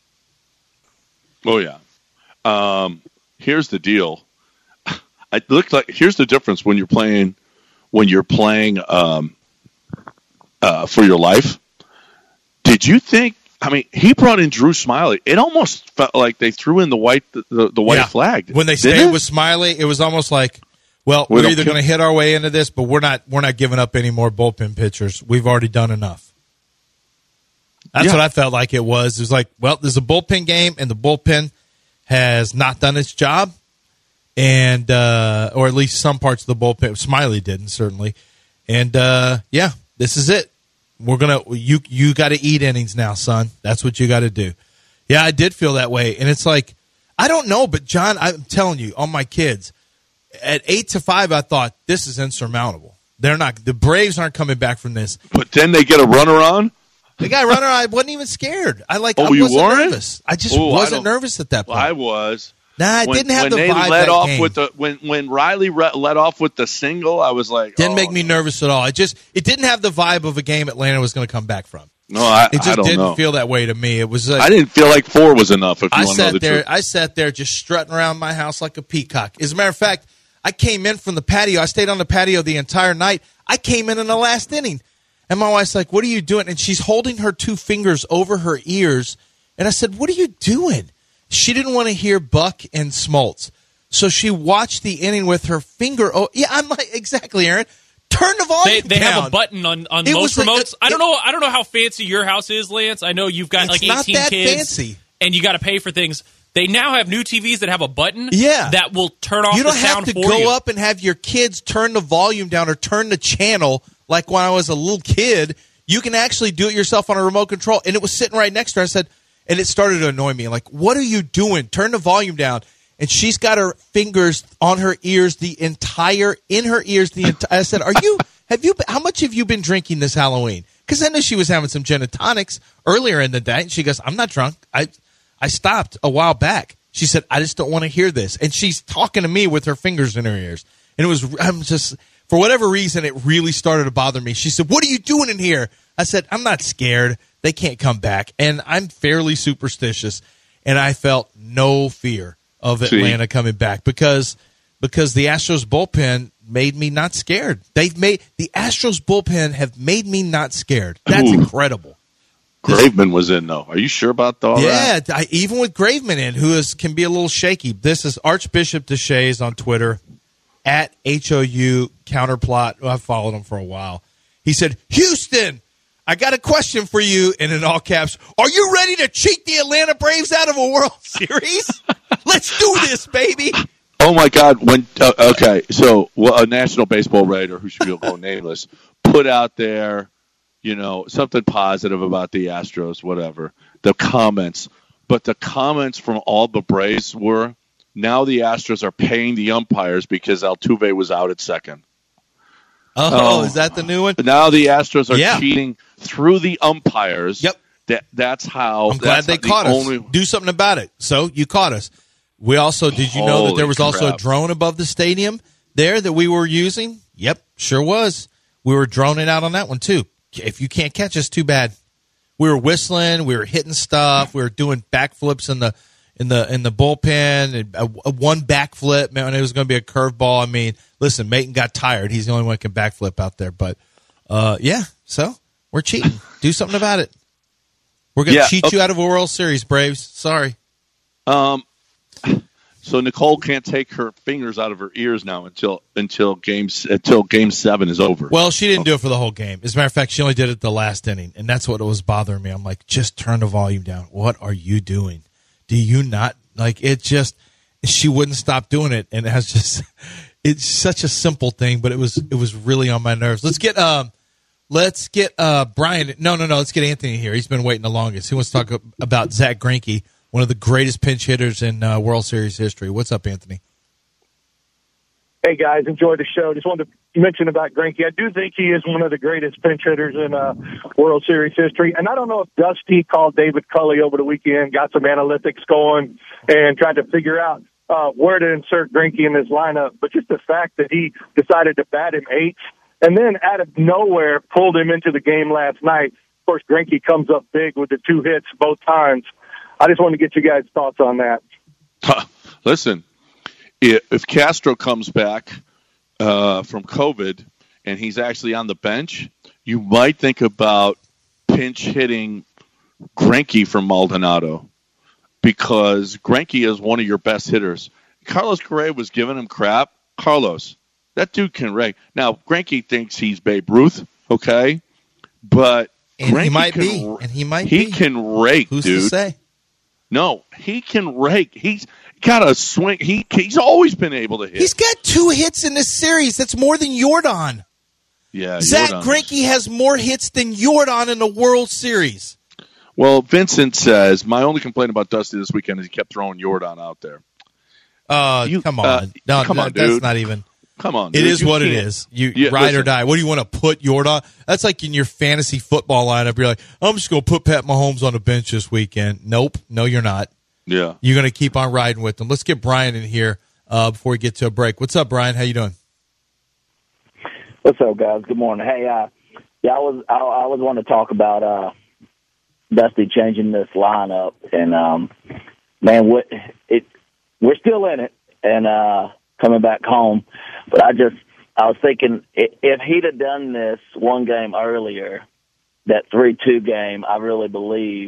S5: Oh, yeah. Um, here's the deal. It looks like here's the difference when you're playing when you're playing um, uh, for your life. Did you think? I mean, he brought in Drew Smiley. It almost felt like they threw in the white the, the, the white
S6: yeah.
S5: flag.
S6: When they stayed with Smiley, it was almost like, well, we we're either going to hit our way into this, but we're not we're not giving up any more bullpen pitchers. We've already done enough. That's yeah. what I felt like it was. It was like, well, there's a bullpen game, and the bullpen has not done its job. And uh, or at least some parts of the bullpen. Smiley didn't, certainly. And uh, yeah, this is it. We're gonna you you got to eat innings now, son. That's what you got to do. Yeah, I did feel that way, and it's like I don't know, but John, I'm telling you, on my kids, at eight to five, I thought this is insurmountable. They're not. The Braves aren't coming back from this.
S5: But then they get a runner on.
S6: The guy runner, I wasn't even scared. I like.
S5: Oh,
S6: I
S5: you
S6: wasn't
S5: weren't?
S6: nervous. I just
S5: Ooh,
S6: wasn't
S5: I
S6: nervous at that point.
S5: Well, I was.
S6: Nah, I
S5: when,
S6: didn't have
S5: when
S6: the
S5: they
S6: vibe
S5: let
S6: that
S5: off
S6: game.
S5: with the when when Riley re- let off with the single, I was like,
S6: didn't
S5: oh,
S6: make me nervous at all. It just it didn't have the vibe of a game Atlanta was going to come back from.
S5: No, I,
S6: it just
S5: I don't
S6: didn't
S5: know.
S6: feel that way to me. It was. Like,
S5: I didn't feel like four was enough. If you
S6: I
S5: want to know
S6: sat
S5: the
S6: there.
S5: truth.
S6: I sat there just strutting around my house like a peacock. As a matter of fact, I came in from the patio. I stayed on the patio the entire night. I came in in the last inning, and my wife's like, "What are you doing?" And she's holding her two fingers over her ears, and I said, "What are you doing?" She didn't want to hear Buck and Smoltz. So she watched the inning with her finger. Oh, yeah, I'm like, exactly, Aaron. Turn the volume
S8: They, they
S6: down.
S8: have a button on, on
S6: It
S8: most
S6: was a-
S8: remotes.
S6: it-
S8: I don't know. I don't know how fancy your house is, Lance. I know you've got
S6: It's
S8: like
S6: not
S8: eighteen
S6: that
S8: kids,
S6: fancy.
S8: and you got to pay for things. They now have new T Vs that have a button,
S6: Yeah.
S8: that will turn off
S6: You
S8: the
S6: don't have
S8: sound
S6: to
S8: for
S6: go
S8: you.
S6: up and have your kids turn the volume down or turn the channel like when I was a little kid. You can actually do it yourself on a remote control. And it was sitting right next to her. I said, and it started to annoy me. Like, what are you doing? Turn the volume down. And she's got her fingers on her ears, the entire, in her ears, the entire. I said, are you, have you, been, how much have you been drinking this Halloween? Because I knew she was having some gin and tonics earlier in the day. And she goes, I'm not drunk. I, I stopped a while back. She said, I just don't want to hear this. And she's talking to me with her fingers in her ears. And it was, I'm just, for whatever reason, it really started to bother me. She said, what are you doing in here? I said, I'm not scared. They can't come back. And I'm fairly superstitious. And I felt no fear of Atlanta See? coming back because because the Astros bullpen made me not scared. They've made the Astros bullpen have made me not scared. That's Ooh. incredible.
S5: Graveman was in though. Are you sure about all
S6: yeah,
S5: that?
S6: Yeah, even with Graveman in, who is can be a little shaky. This is Archbishop Deshays on Twitter at H O U Counterplot. Well, I've followed him for a while. He said, Houston, I got a question for you, and in all caps, are you ready to cheat the Atlanta Braves out of a World Series? Let's do this, baby.
S5: Oh, my God. When uh, Okay, so well, a national baseball writer, who should be go nameless, put out there, you know, something positive about the Astros, whatever, the comments. But the comments from all the Braves were, now the Astros are paying the umpires because Altuve was out at second.
S6: Oh, um, is that the new one?
S5: Now the Astros are
S6: yeah.
S5: cheating through the umpires.
S6: Yep.
S5: That that's how.
S6: I'm glad they caught us. Only... Do something about it. So you caught us. We also did you
S5: Holy
S6: know that there was
S5: crap.
S6: also a drone above the stadium there that we were using? Yep, sure was. We were droning out on that one too. If you can't catch us, too bad. We were whistling, we were hitting stuff, we were doing backflips in the in the in the bullpen. A, a one backflip, man, it was going to be a curveball. I mean, listen, Mayton got tired. He's the only one who can backflip out there. But uh, yeah, so we're cheating. Do something about it. We're going to yeah, cheat okay. you out of a World Series, Braves. Sorry.
S5: Um. So Nicole can't take her fingers out of her ears now until until games until game seven is over.
S6: Well, she didn't do it for the whole game. As a matter of fact, she only did it the last inning, and that's what was bothering me. I'm like, just turn the volume down. What are you doing? Do you not like it? Just she wouldn't stop doing it, and it has just it's such a simple thing, but it was it was really on my nerves. Let's get um, let's get uh Brian. No, no, no. Let's get Anthony here. He's been waiting the longest. He wants to talk about Zach Greinke, one of the greatest pinch hitters in uh, World Series history. What's up, Anthony?
S7: Hey, guys. Enjoy the show. Just wanted to mention about Greinke. I do think he is one of the greatest pinch hitters in uh, World Series history. And I don't know if Dusty called David Culley over the weekend, got some analytics going, and tried to figure out uh, where to insert Greinke in his lineup. But just the fact that he decided to bat him eighth and then out of nowhere pulled him into the game last night. Of course, Greinke comes up big with the two hits both times. I just want to get you guys' thoughts on that.
S5: Huh. Listen, if Castro comes back uh, from COVID and he's actually on the bench, you might think about pinch hitting Greinke from Maldonado because Greinke is one of your best hitters. Carlos Correa was giving him crap. Carlos, that dude can rake. Now, Greinke thinks he's Babe Ruth, okay? But
S6: and
S5: Greinke
S6: he might
S5: can,
S6: be. And he might
S5: he
S6: be.
S5: He can rake,
S6: Who's
S5: dude.
S6: to say?
S5: No, he can rake. He's got a swing. He He's always been able to hit.
S6: He's got two hits in this series. That's more than Yordan.
S5: Yeah,
S6: Zach
S5: Yordan
S6: Greinke
S5: is.
S6: has more hits than Yordan in the World Series.
S5: Well, Vincent says, my only complaint about Dusty this weekend is he kept throwing Yordan out there.
S6: Uh,
S5: You-
S6: come on.
S5: uh,
S6: no,
S5: come
S6: no,
S5: on,
S6: that's
S5: dude.
S6: not even.
S5: Come on,
S6: It
S5: dude.
S6: is
S5: You
S6: what it
S5: can't-
S6: is. You
S5: Yeah,
S6: ride or
S5: listen.
S6: die. What do you want to put Yordan? That's like in your fantasy football lineup. You're like, I'm just going to put Pat Mahomes on the bench this weekend. Nope. No, you're not.
S5: Yeah.
S6: You're going to keep on riding with them. Let's get Brian in here uh, before we get to a break. What's up, Brian? How you doing?
S10: What's up, guys? Good morning. Hey, uh, yeah, I was I, I was wanting to talk about uh, Dusty changing this lineup, and um, man, what it we're still in it and uh, coming back home. But I just I was thinking i- if he'd have done this one game earlier, that three two game, I really believe.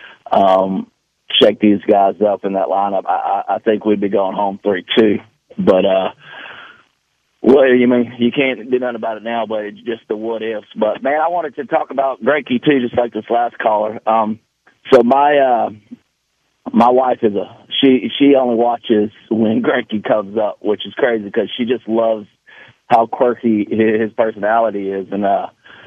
S10: Um, shake these guys up in that lineup, I, I, I think we'd be going home three two. But, uh, well, you mean, you can't do nothing about it now, but it's just the what ifs. But, man, I wanted to talk about Greinke, too, just like this last caller. Um, so my, uh, my wife is a, she, she only watches when Greinke comes up, which is crazy because she just loves how quirky his personality is. And, uh,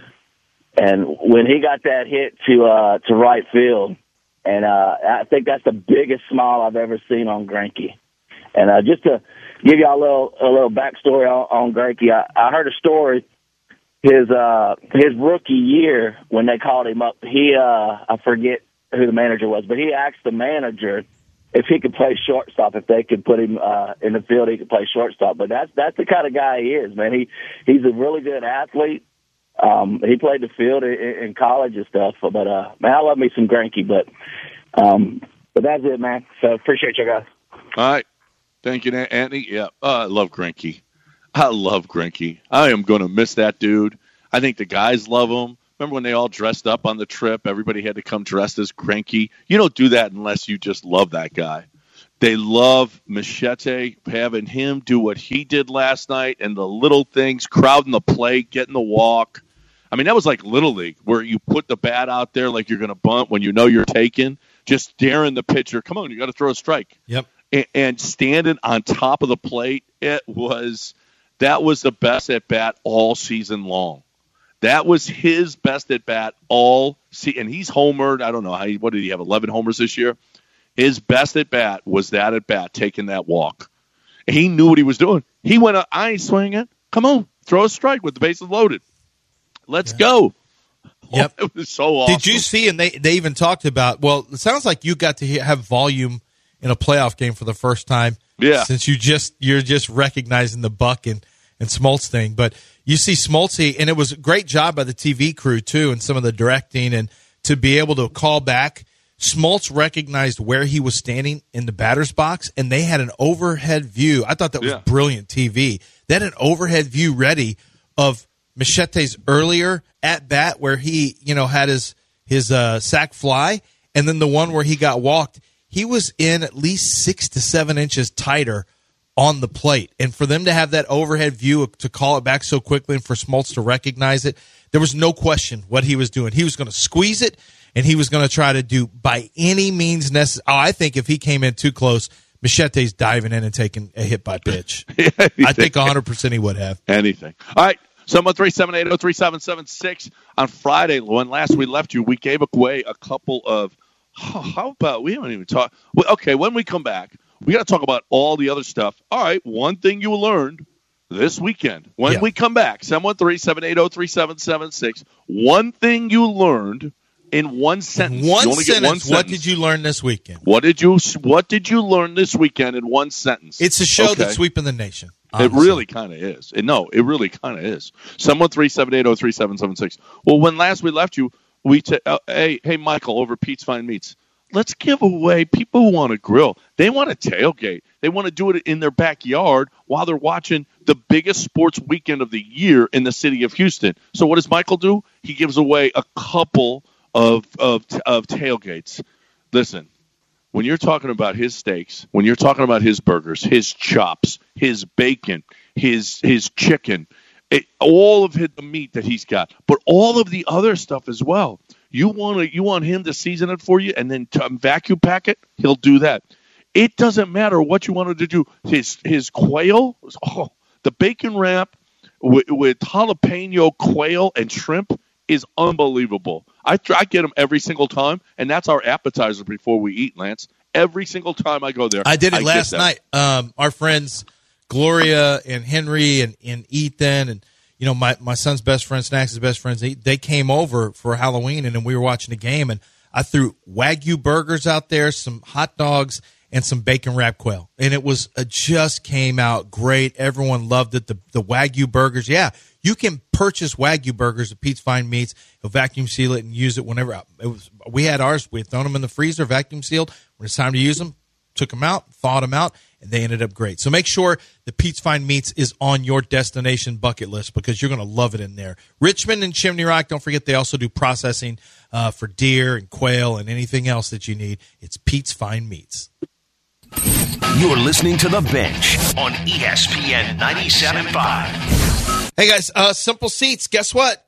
S10: and when he got that hit to, uh, to right field, and uh, I think that's the biggest smile I've ever seen on Greinke. And uh, just to give y'all a little a little backstory on, on Greinke, I, I heard a story. His uh, his rookie year when they called him up, he uh, I forget who the manager was, but he asked the manager if he could play shortstop, if they could put him uh, in the field, he could play shortstop. But that's that's the kind of guy he is, man. He he's a really good athlete. Um, he played the field in, in college and stuff, but, uh, man, I love me some Greinke, but, um, but that's it, man. So appreciate you guys.
S5: All right. Thank you, Anthony. Yeah. Uh, I love Greinke. I love Greinke. I am going to miss that dude. I think the guys love him. Remember when they all dressed up on the trip? Everybody had to come dressed as Greinke. You don't do that unless you just love that guy. They love Machete, having him do what he did last night and the little things, crowding the plate, getting the walk. I mean, that was like Little League, where you put the bat out there like you're going to bunt when you know you're taken, just daring the pitcher, come on, you got to throw a strike.
S6: Yep.
S5: And, and standing on top of the plate, it was that was the best at bat all season long. That was his best at bat all season, and he's homered. I don't know how. He, what did he have? eleven homers this year. His best at bat was that at bat, taking that walk. He knew what he was doing. He went, I ain't swinging. Come on, throw a strike with the bases loaded. Let's
S6: yeah.
S5: go.
S6: Yep.
S5: Oh, it was so awesome.
S6: Did you see, and they, they even talked about, well, it sounds like you got to hear, have volume in a playoff game for the first time.
S5: Yeah.
S6: Since you just, you're just recognizing the Buck and, and Smoltz thing. But you see Smoltz, and it was a great job by the T V crew, too, and some of the directing, and to be able to call back. Smoltz recognized where he was standing in the batter's box, and they had an overhead view. I thought that was
S5: yeah.
S6: brilliant T V. They had an overhead view ready of Machete's earlier at bat where he, you know, had his his uh, sac fly, and then the one where he got walked. He was in at least six to seven inches tighter on the plate, and for them to have that overhead view to call it back so quickly, and for Smoltz to recognize it, there was no question what he was doing. He was going to squeeze it, and he was going to try to do by any means necessary. Oh, I think if he came in too close, Machete's diving in and taking a hit by pitch. I think one hundred percent he would have.
S5: Anything. All right. seven one three, seven eight zero, three seven seven six. On Friday, when last we left you, we gave away a couple of, oh, how about, we haven't even talked. Well, okay, when we come back, we got to talk about all the other stuff. All right, one thing you learned this weekend. When
S6: yeah.
S5: we come back, seven one three, seven eight zero, three seven seven six. One thing you learned in one sentence.
S6: One
S5: you only
S6: sentence.
S5: Get one sentence.
S6: What did you learn this weekend?
S5: What did you What did you learn this weekend in one sentence?
S6: It's a show
S5: okay.
S6: that's sweeping the nation.
S5: Honestly. It really kind of is. It, no, it really kind of is. seven one three, seven eight zero, three seven seven six. Well, when last we left you, we t- uh, hey, hey, Michael, over Pete's Fine Meats, let's give away, people who want to grill, they want to tailgate. They want to do it in their backyard while they're watching the biggest sports weekend of the year in the city of Houston. So what does Michael do? He gives away a couple of of, of tailgates. Listen. When you're talking about his steaks, when you're talking about his burgers, his chops, his bacon, his his chicken, it, all of his, the meat that he's got, but all of the other stuff as well. You want to, you want him to season it for you and then to vacuum pack it? He'll do that. It doesn't matter what you wanted to do. His his quail, oh, the bacon wrap with, with jalapeno quail and shrimp is unbelievable. I, I get them every single time, and that's our appetizer before we eat, Lance. Every single time I go there.
S6: I did it
S5: I
S6: last night. Um, our friends Gloria and Henry and, and Ethan and, you know, my, my son's best friend, Snacks' best friends, they, they came over for Halloween, and then we were watching the game, and I threw Wagyu burgers out there, some hot dogs, and some bacon wrap quail. And it was it just came out great. Everyone loved it. The the Wagyu burgers. Yeah, you can purchase Wagyu burgers at Pete's Fine Meats. He'll vacuum seal it and use it whenever. It was, we had ours. We had thrown them in the freezer, vacuum sealed. When it's time to use them, took them out, thawed them out, and they ended up great. So make sure the Pete's Fine Meats is on your destination bucket list because you're going to love it in there. Richmond and Chimney Rock, don't forget they also do processing uh, for deer and quail and anything else that you need. It's Pete's Fine Meats.
S1: You're listening to The Bench on E S P N ninety-seven point five.
S6: Hey, guys, uh, Simple Seats, guess what?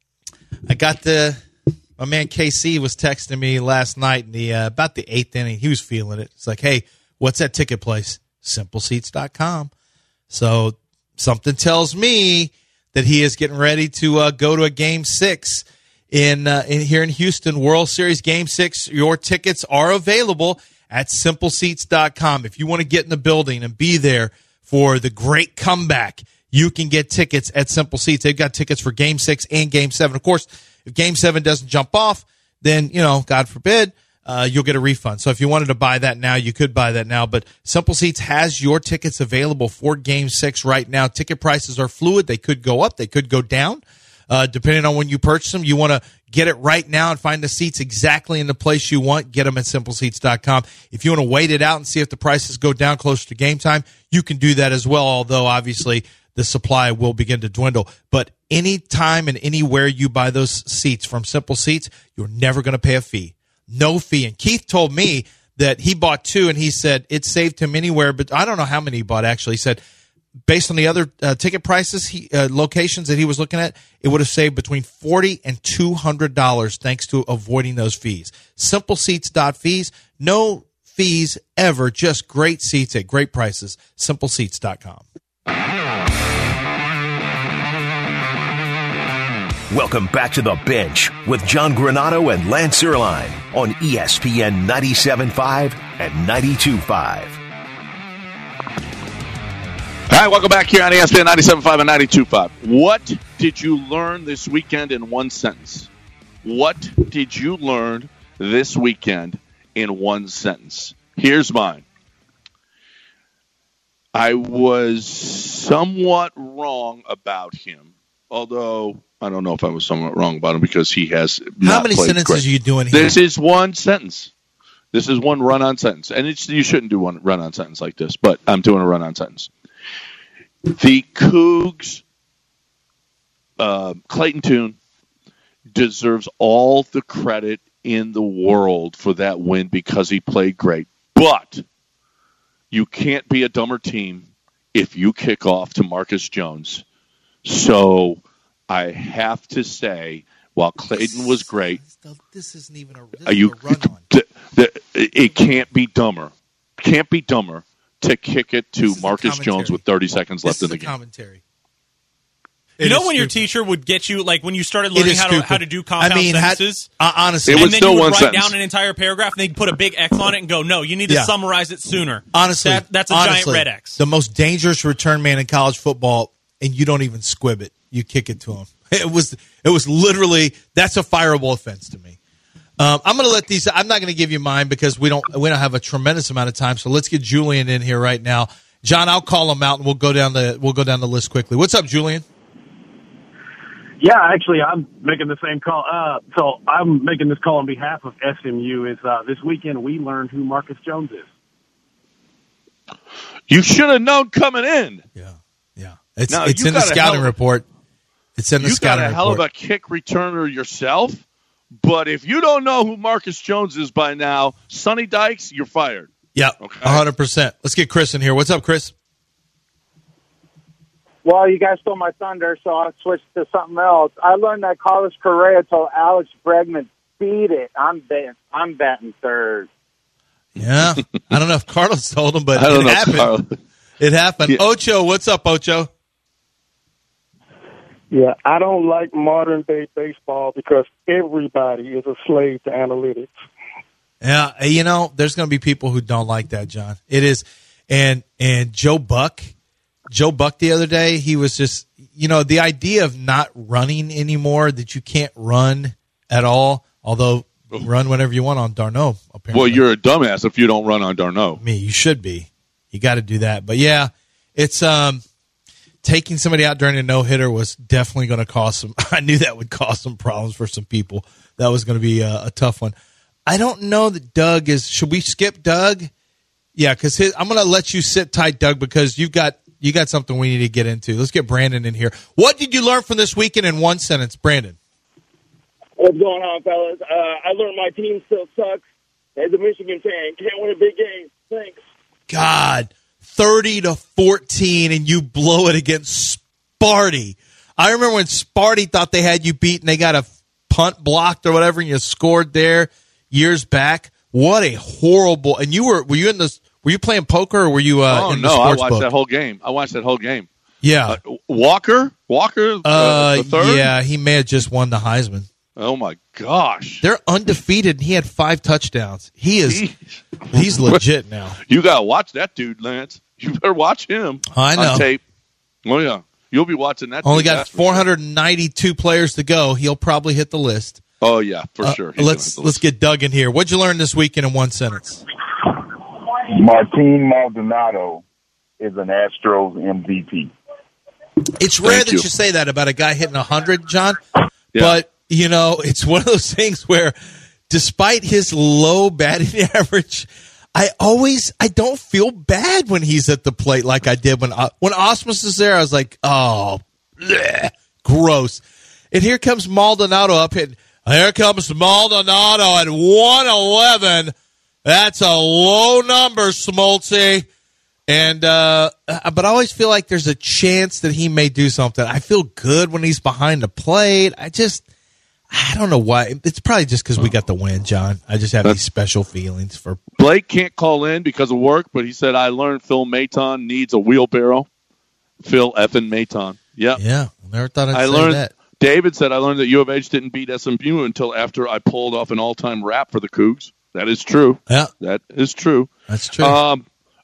S6: I got the – my man K C was texting me last night in the uh, about the eighth inning. He was feeling it. It's like, hey, what's that ticket place? simple seats dot com. So something tells me that he is getting ready to uh, go to a Game six in, uh, in here in Houston, World Series Game six. Your tickets are available at simple seats dot com. If you want to get in the building and be there for the great comeback, you can get tickets at Simple Seats. They've got tickets for Game six and Game seven. Of course, if Game seven doesn't jump off, then, you know, God forbid, uh, you'll get a refund. So if you wanted to buy that now, you could buy that now. But Simple Seats has your tickets available for Game six right now. Ticket prices are fluid. They could go up. They could go down. Uh, depending on when you purchase them, you want to get it right now and find the seats exactly in the place you want. Get them at simple seats dot com. If you want to wait it out and see if the prices go down closer to game time, you can do that as well, although obviously the supply will begin to dwindle. But anytime and anywhere you buy those seats from Simple Seats, you're never going to pay a fee. No fee. And Keith told me that he bought two, and he said it saved him anywhere, but I don't know how many he bought actually. He said based on the other uh, ticket prices, he, uh, locations that he was looking at, it would have saved between forty dollars and two hundred dollars thanks to avoiding those fees. simple seats dot fees, no fees ever, just great seats at great prices. simple seats dot com.
S1: Welcome back to The Bench with John Granato and Lance Erline on E S P N ninety-seven point five and ninety-two point five.
S5: All All right, welcome back here on E S P N ninety-seven point five and ninety-two point five. What did you learn this weekend in one sentence? What did you learn this weekend in one sentence? Here's mine. I was somewhat wrong about him, although I don't know if I was somewhat wrong about him because he has not
S6: How many
S5: played
S6: sentences
S5: great.
S6: are you doing here?
S5: This is one sentence. This is one run-on sentence. And it's, you shouldn't do one run-on sentence like this, but I'm doing a run-on sentence. The Cougs, uh, Clayton Tune, deserves all the credit in the world for that win because he played great. But you can't be a dumber team if you kick off to Marcus Jones. So I have to say, while Clayton was great,
S6: this isn't even a, this
S5: are you,
S6: a run-on.
S5: th- th- it can't be dumber. Can't be dumber to kick it to Marcus Jones with thirty seconds left
S6: this
S5: in the
S6: is a
S5: game.
S6: Commentary.
S8: You
S6: It
S8: know
S6: is
S8: when your
S6: stupid.
S8: teacher would get you, like when you started
S6: It
S8: learning
S6: is
S8: how to
S6: stupid.
S8: how to do compound
S6: I mean, had-
S8: sentences?
S6: uh, honestly,
S5: It
S8: and
S5: was
S8: then
S5: still
S8: you would
S5: one
S8: write
S5: sentence.
S8: down an entire paragraph, and they'd put a big X on it and go, no, you need to
S6: Yeah.
S8: summarize it sooner.
S6: Honestly,
S8: That- that's a
S6: honestly,
S8: giant red X.
S6: The most dangerous return man in college football, and you don't even squib it. You kick it to him. It was it was literally that's a fireable offense to me. Um, I'm going to let these. I'm not going to give you mine because we don't we don't have a tremendous amount of time. So let's get Julian in here right now. John, I'll call him out and we'll go down the we'll go down the list quickly. What's up, Julian?
S11: Yeah, actually, I'm making the same call. Uh, so I'm making this call on behalf of S M U. Is uh, this weekend we learned who Marcus Jones is.
S5: You should have known coming in.
S6: Yeah, yeah. It's
S5: Now,
S6: it's
S5: you
S6: in the
S5: got a
S6: scouting
S5: hell of-
S6: report. It's in the
S5: You got
S6: scouting
S5: a hell
S6: report.
S5: of a kick returner yourself, but if you don't know who Marcus Jones is by now, Sonny Dykes, you're fired.
S6: Yeah,
S5: Okay.
S6: one hundred percent. Let's get Chris in here. What's up, Chris?
S12: Well, you guys stole my thunder, so I'll switch to something else. I learned that Carlos Correa told Alex Bregman, beat it. I'm betting, I'm betting third.
S6: Yeah, I don't know if Carlos told him, but
S5: I don't
S6: it
S5: know,
S6: happened.
S5: Carlos.
S6: It happened.
S5: Yeah.
S6: Ocho, what's up, Ocho?
S13: Yeah, I don't like modern day baseball because everybody is a slave to analytics.
S6: Yeah, you know, there's going to be people who don't like that, John. It is, and and Joe Buck, Joe Buck the other day, he was just, you know, the idea of not running anymore, that you can't run at all, although run whenever you want on Darno, apparently.
S5: Well, you're a dumbass if you don't run on Darno.
S6: Me, you should be. You got to do that. But yeah, it's um taking somebody out during a no hitter was definitely going to cause some. I knew that would cause some problems for some people. That was going to be a, a tough one. I don't know that Doug is. Should we skip Doug? Yeah, because I'm going to let you sit tight, Doug, because you've got you got something we need to get into. Let's get Brandon in here. What did you learn from this weekend in one sentence, Brandon?
S14: What's going on, fellas? Uh, I learned my team still sucks. As a Michigan fan, can't win a big game. Thanks.
S6: God, thirty to fourteen, and you blow it against Sparty. I remember when Sparty thought they had you beat, and they got a punt blocked or whatever, and you scored there years back. What a horrible! And you were were you in this? Were you playing poker or were you uh,
S5: oh,
S6: in the
S5: no, I
S6: sports
S5: watched
S6: book?
S5: that whole game. I watched that whole game.
S6: Yeah,
S5: Uh, Walker? Walker, uh,
S6: uh,
S5: the third?
S6: yeah, he may have just won the Heisman.
S5: Oh, my gosh.
S6: They're undefeated, and he had five touchdowns. He is he's legit now.
S5: You got to watch that dude, Lance. You better watch him
S6: I know.
S5: on tape. Oh, yeah. You'll be watching that.
S6: Only
S5: dude,
S6: got
S5: that's for
S6: four hundred ninety-two players to go. He'll probably hit the list.
S5: Oh, yeah, for
S6: Uh,
S5: sure. He's
S6: let's
S5: gonna-
S6: let's get Doug in here. What'd you learn this weekend in one sentence?
S15: Martin Maldonado is an Astros M V P.
S6: It's rare
S15: Thank
S6: that
S15: you.
S6: you say that about a guy hitting one hundred, John.
S5: Yeah.
S6: But, you know, it's one of those things where despite his low batting average, I always I don't feel bad when he's at the plate like I did when when Osmus is there. I was like, oh, bleh, gross. And here comes Maldonado up hitting. Here comes Maldonado at one eleven. That's a low number, Smoltzy. And uh, but I always feel like there's a chance that he may do something. I feel good when he's behind the plate. I just, I don't know why. It's probably just because we got the win, John. I just have these special feelings for.
S5: Blake can't call in because of work, but he said, I learned Phil Maton needs a wheelbarrow. Phil effing Maton. Yeah.
S6: Yeah, never thought I'd
S5: I
S6: say
S5: learned,
S6: that.
S5: David said, I learned that U of H didn't beat S M U until after I pulled off an all-time rap for the Cougs. That is true.
S6: Yeah.
S5: That is true.
S6: That's true.
S5: Um,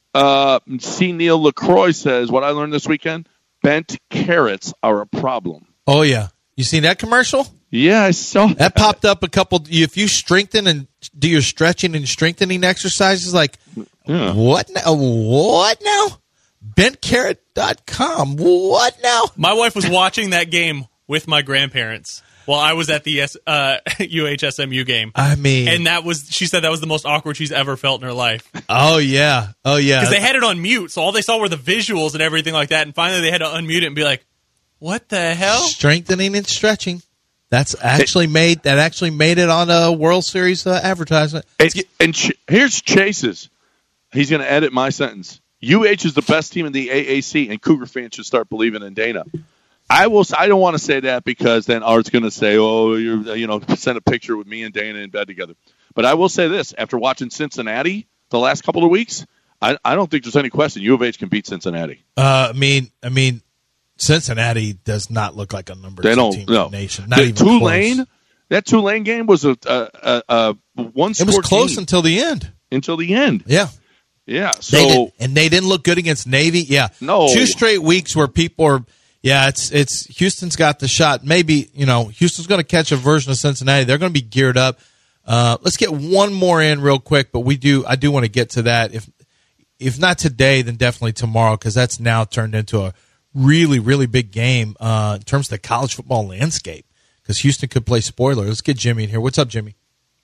S5: Uh, C. Neil LaCroix says, what I learned this weekend, bent carrots are a problem.
S6: Oh, yeah. You seen that commercial?
S5: Yeah, I saw that.
S6: That popped up a couple. If you strengthen and do your stretching and strengthening exercises, like,
S5: yeah.
S6: what now? What now? bent carrot dot com. What now?
S8: My wife was watching that game with my grandparents while I was at the uh, U H S M U game.
S6: I mean.
S8: And that was, she said that was the most awkward she's ever felt in her life.
S6: Oh, yeah. Oh, yeah.
S8: Because they had it on mute, so all they saw were the visuals and everything like that. And finally they had to unmute it and be like, what the hell?
S6: Strengthening and stretching. That's actually made that actually made it on a World Series uh, advertisement.
S5: And, and Ch- here's Chase's. He's going to edit my sentence. U H is the best team in the A A C, and Cougar fans should start believing in Dana. I will. I don't want to say that because then Art's going to say, "Oh, you're you know, send a picture with me and Dana in bed together." But I will say this: after watching Cincinnati the last couple of weeks, I, I don't think there's any question U of H can beat Cincinnati.
S6: Uh, I mean, I mean. Cincinnati does not look like a number
S5: they
S6: two
S5: don't,
S6: team
S5: no.
S6: in the nation. Not
S5: the
S6: even
S5: Tulane,
S6: close.
S5: That Tulane game was a, a, a, a one score.
S6: It was close
S5: team.
S6: until the end.
S5: Until the end.
S6: Yeah.
S5: Yeah. So
S6: they did, and they didn't look good against Navy. Yeah.
S5: No.
S6: Two straight weeks where people are. Yeah, it's it's Houston's got the shot. Maybe you know Houston's going to catch a version of Cincinnati. They're going to be geared up. Uh, let's get one more in real quick, but we do. I do want to get to that. If if not today, then definitely tomorrow because that's now turned into a really, really big game uh, in terms of the college football landscape because Houston could play spoiler. Let's get Jimmy in here. What's up, Jimmy?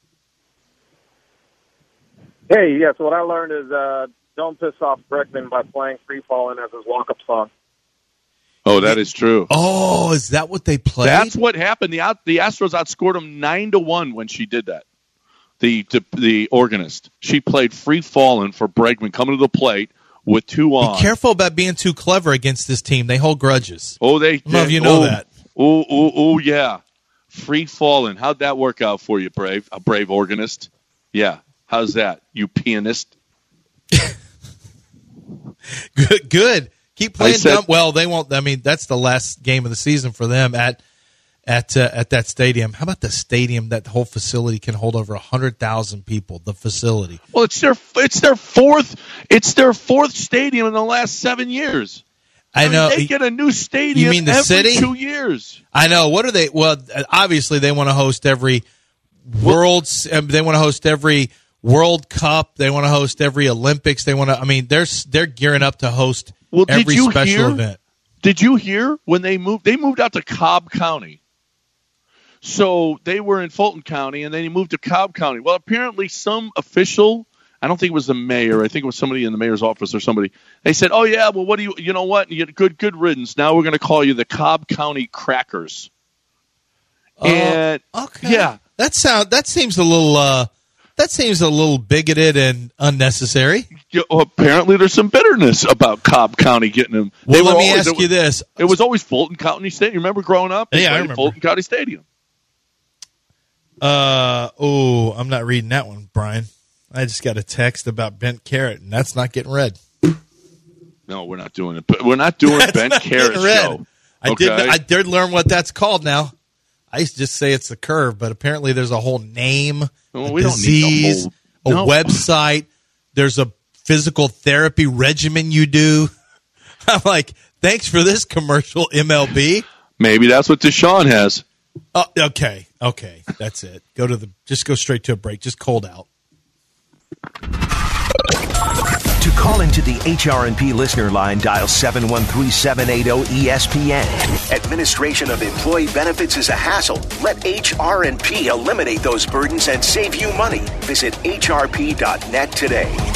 S16: Hey, yes, what I learned is uh, don't piss off Breckman by playing Free Fallin' as his walk-up song.
S5: Oh, that is true.
S6: Oh, is that what they played?
S5: That's what happened. The out, the Astros outscored them nine to one when she did that. The the, the organist. She played Free Fallin' for Bregman coming to the plate. With two on.
S6: Be careful about being too clever against this team. They hold grudges.
S5: Oh, they.
S6: I don't know if you know
S5: oh,
S6: that.
S5: Oh, oh, oh, yeah. Free falling. How'd that work out for you, Brave? A brave organist? Yeah. How's that, you pianist?
S6: Good. Good. Keep playing
S5: said,
S6: dumb. Well, they won't. I mean, that's the last game of the season for them at at uh, at that stadium. How about the stadium? That whole facility can hold over a hundred thousand people. The facility.
S5: Well, it's their it's their fourth it's their fourth stadium in the last seven years.
S6: I, I know
S5: mean, they get a new stadium.
S6: You mean the
S5: every
S6: city?
S5: Two years.
S6: I know. What are they? Well, obviously they want to host every World. They want to host every World Cup. They want to host every Olympics. They want to. I mean, they're they're gearing up to host
S5: well,
S6: every
S5: did you
S6: special
S5: hear,
S6: event.
S5: Did you hear when they moved? They moved out to Cobb County. So they were in Fulton County, and then he moved to Cobb County. Well, apparently some official, I don't think it was the mayor, I think it was somebody in the mayor's office or somebody, they said, oh, yeah, well, what do you, you know what, you get good, good riddance. Now we're going to call you the Cobb County Crackers.
S6: Oh,
S5: and,
S6: okay.
S5: Yeah.
S6: That sound, that seems a little, uh, that seems a little bigoted and unnecessary.
S5: You know, apparently there's some bitterness about Cobb County getting them.
S6: Well,
S5: they
S6: let me
S5: always,
S6: ask
S5: it,
S6: you this.
S5: It was always Fulton County Stadium. You remember growing up? They
S6: Yeah, I
S5: played
S6: remember.
S5: Fulton County Stadium.
S6: Uh oh, I'm not reading that one, Brian. I just got a text about bent carrot, and that's not getting read.
S5: No, we're not doing it. But we're not doing
S6: That's
S5: bent
S6: not
S5: carrot
S6: getting read.
S5: show.
S6: I
S5: okay?
S6: did. I did learn what that's called now. I used to just say it's a curve, but apparently there's a whole name,
S5: Well,
S6: a
S5: we don't need the
S6: disease,
S5: whole-
S6: a
S5: no.
S6: website. There's a physical therapy regimen you do. I'm like, thanks for this commercial, M L B.
S5: Maybe that's what Deshaun has.
S6: Oh, okay, okay, that's it. Go to the. Just go straight to a break. Just cold out.
S1: To call into the H R and P listener line, dial seven one three, seven eight zero, E S P N. Administration of employee benefits is a hassle. Let H R and P eliminate those burdens and save you money. Visit H R P dot net today.